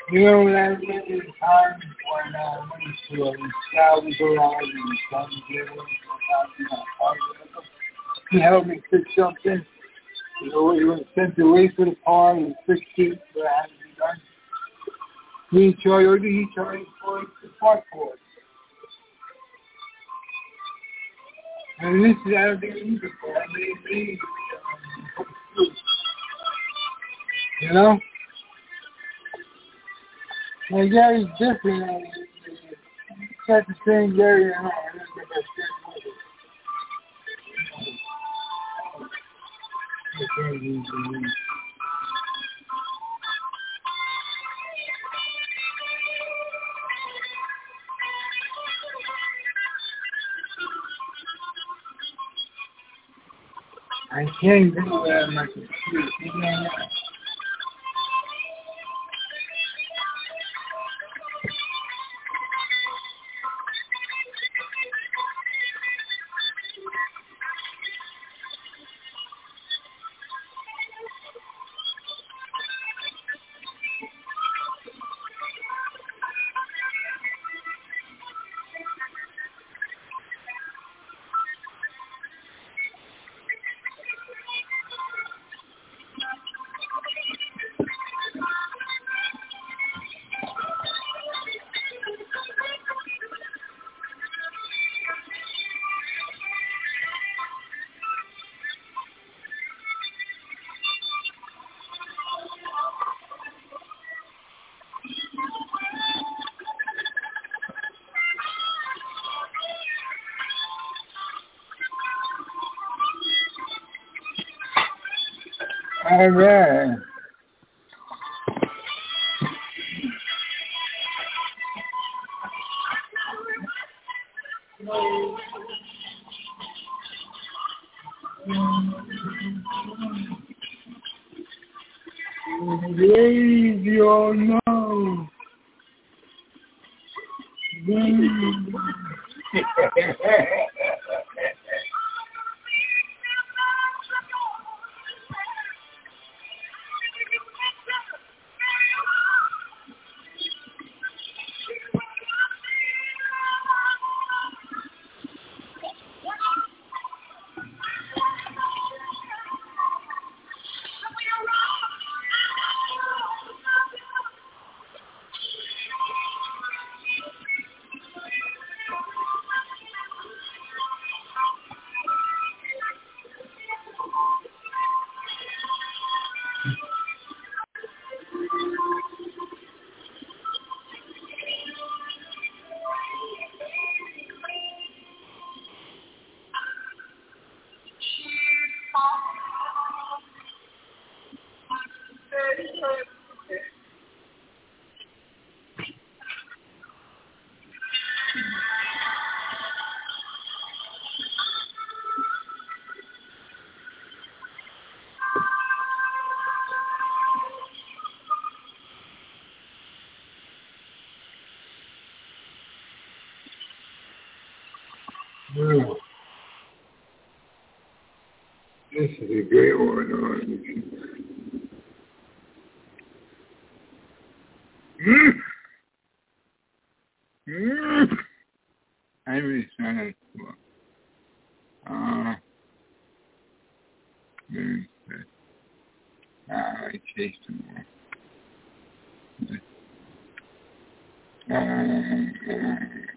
B: You know, that is times when uh, when it's uh, when showers go out and the sun's getting he helped me fix something. You know, he was sent away for the part and fixed it, but it had to be done. He charged, he charged for the part for it. And this is how they use it for. I mean, they, um, you know? And Gary's different. Uh, it's not the same Gary and I. It's the best thing with it. I can't do that on my computer. You know? All right. Baby, oh no. Mm. This is a great one. Mm. Mm. I really trying to uh, mm. uh, I chased him more. Uh,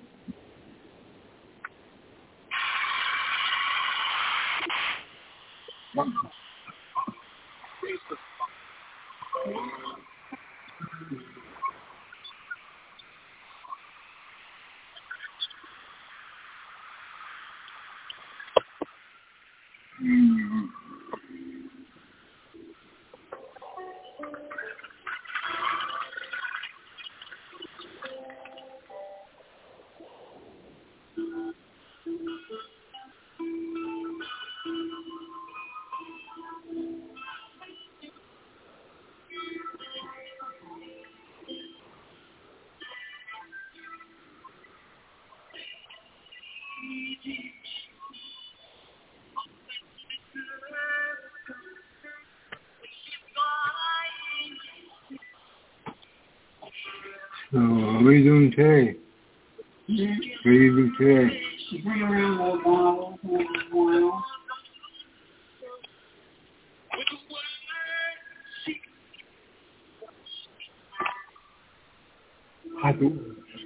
B: mm. So, what are you doing today?
F: Mm-hmm.
B: What do you do today?
F: She bring around more bottles, more bottles.
B: Hot dogs.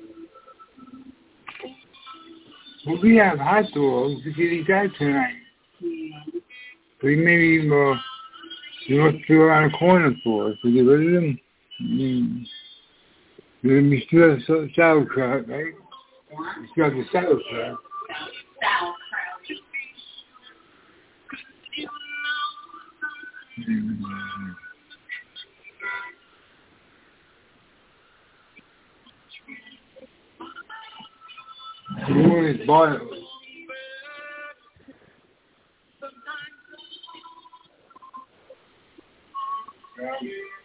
B: Well, we have hot dogs. We could eat that tonight.
F: Yeah.
B: We maybe uh, you look through around the corner for us to get rid of them. Mm. We still have so- sauerkraut, right?
F: What?
B: We still have the sauerkraut.
F: Sauerkraut.
B: Mm. The one is boiled. Yeah.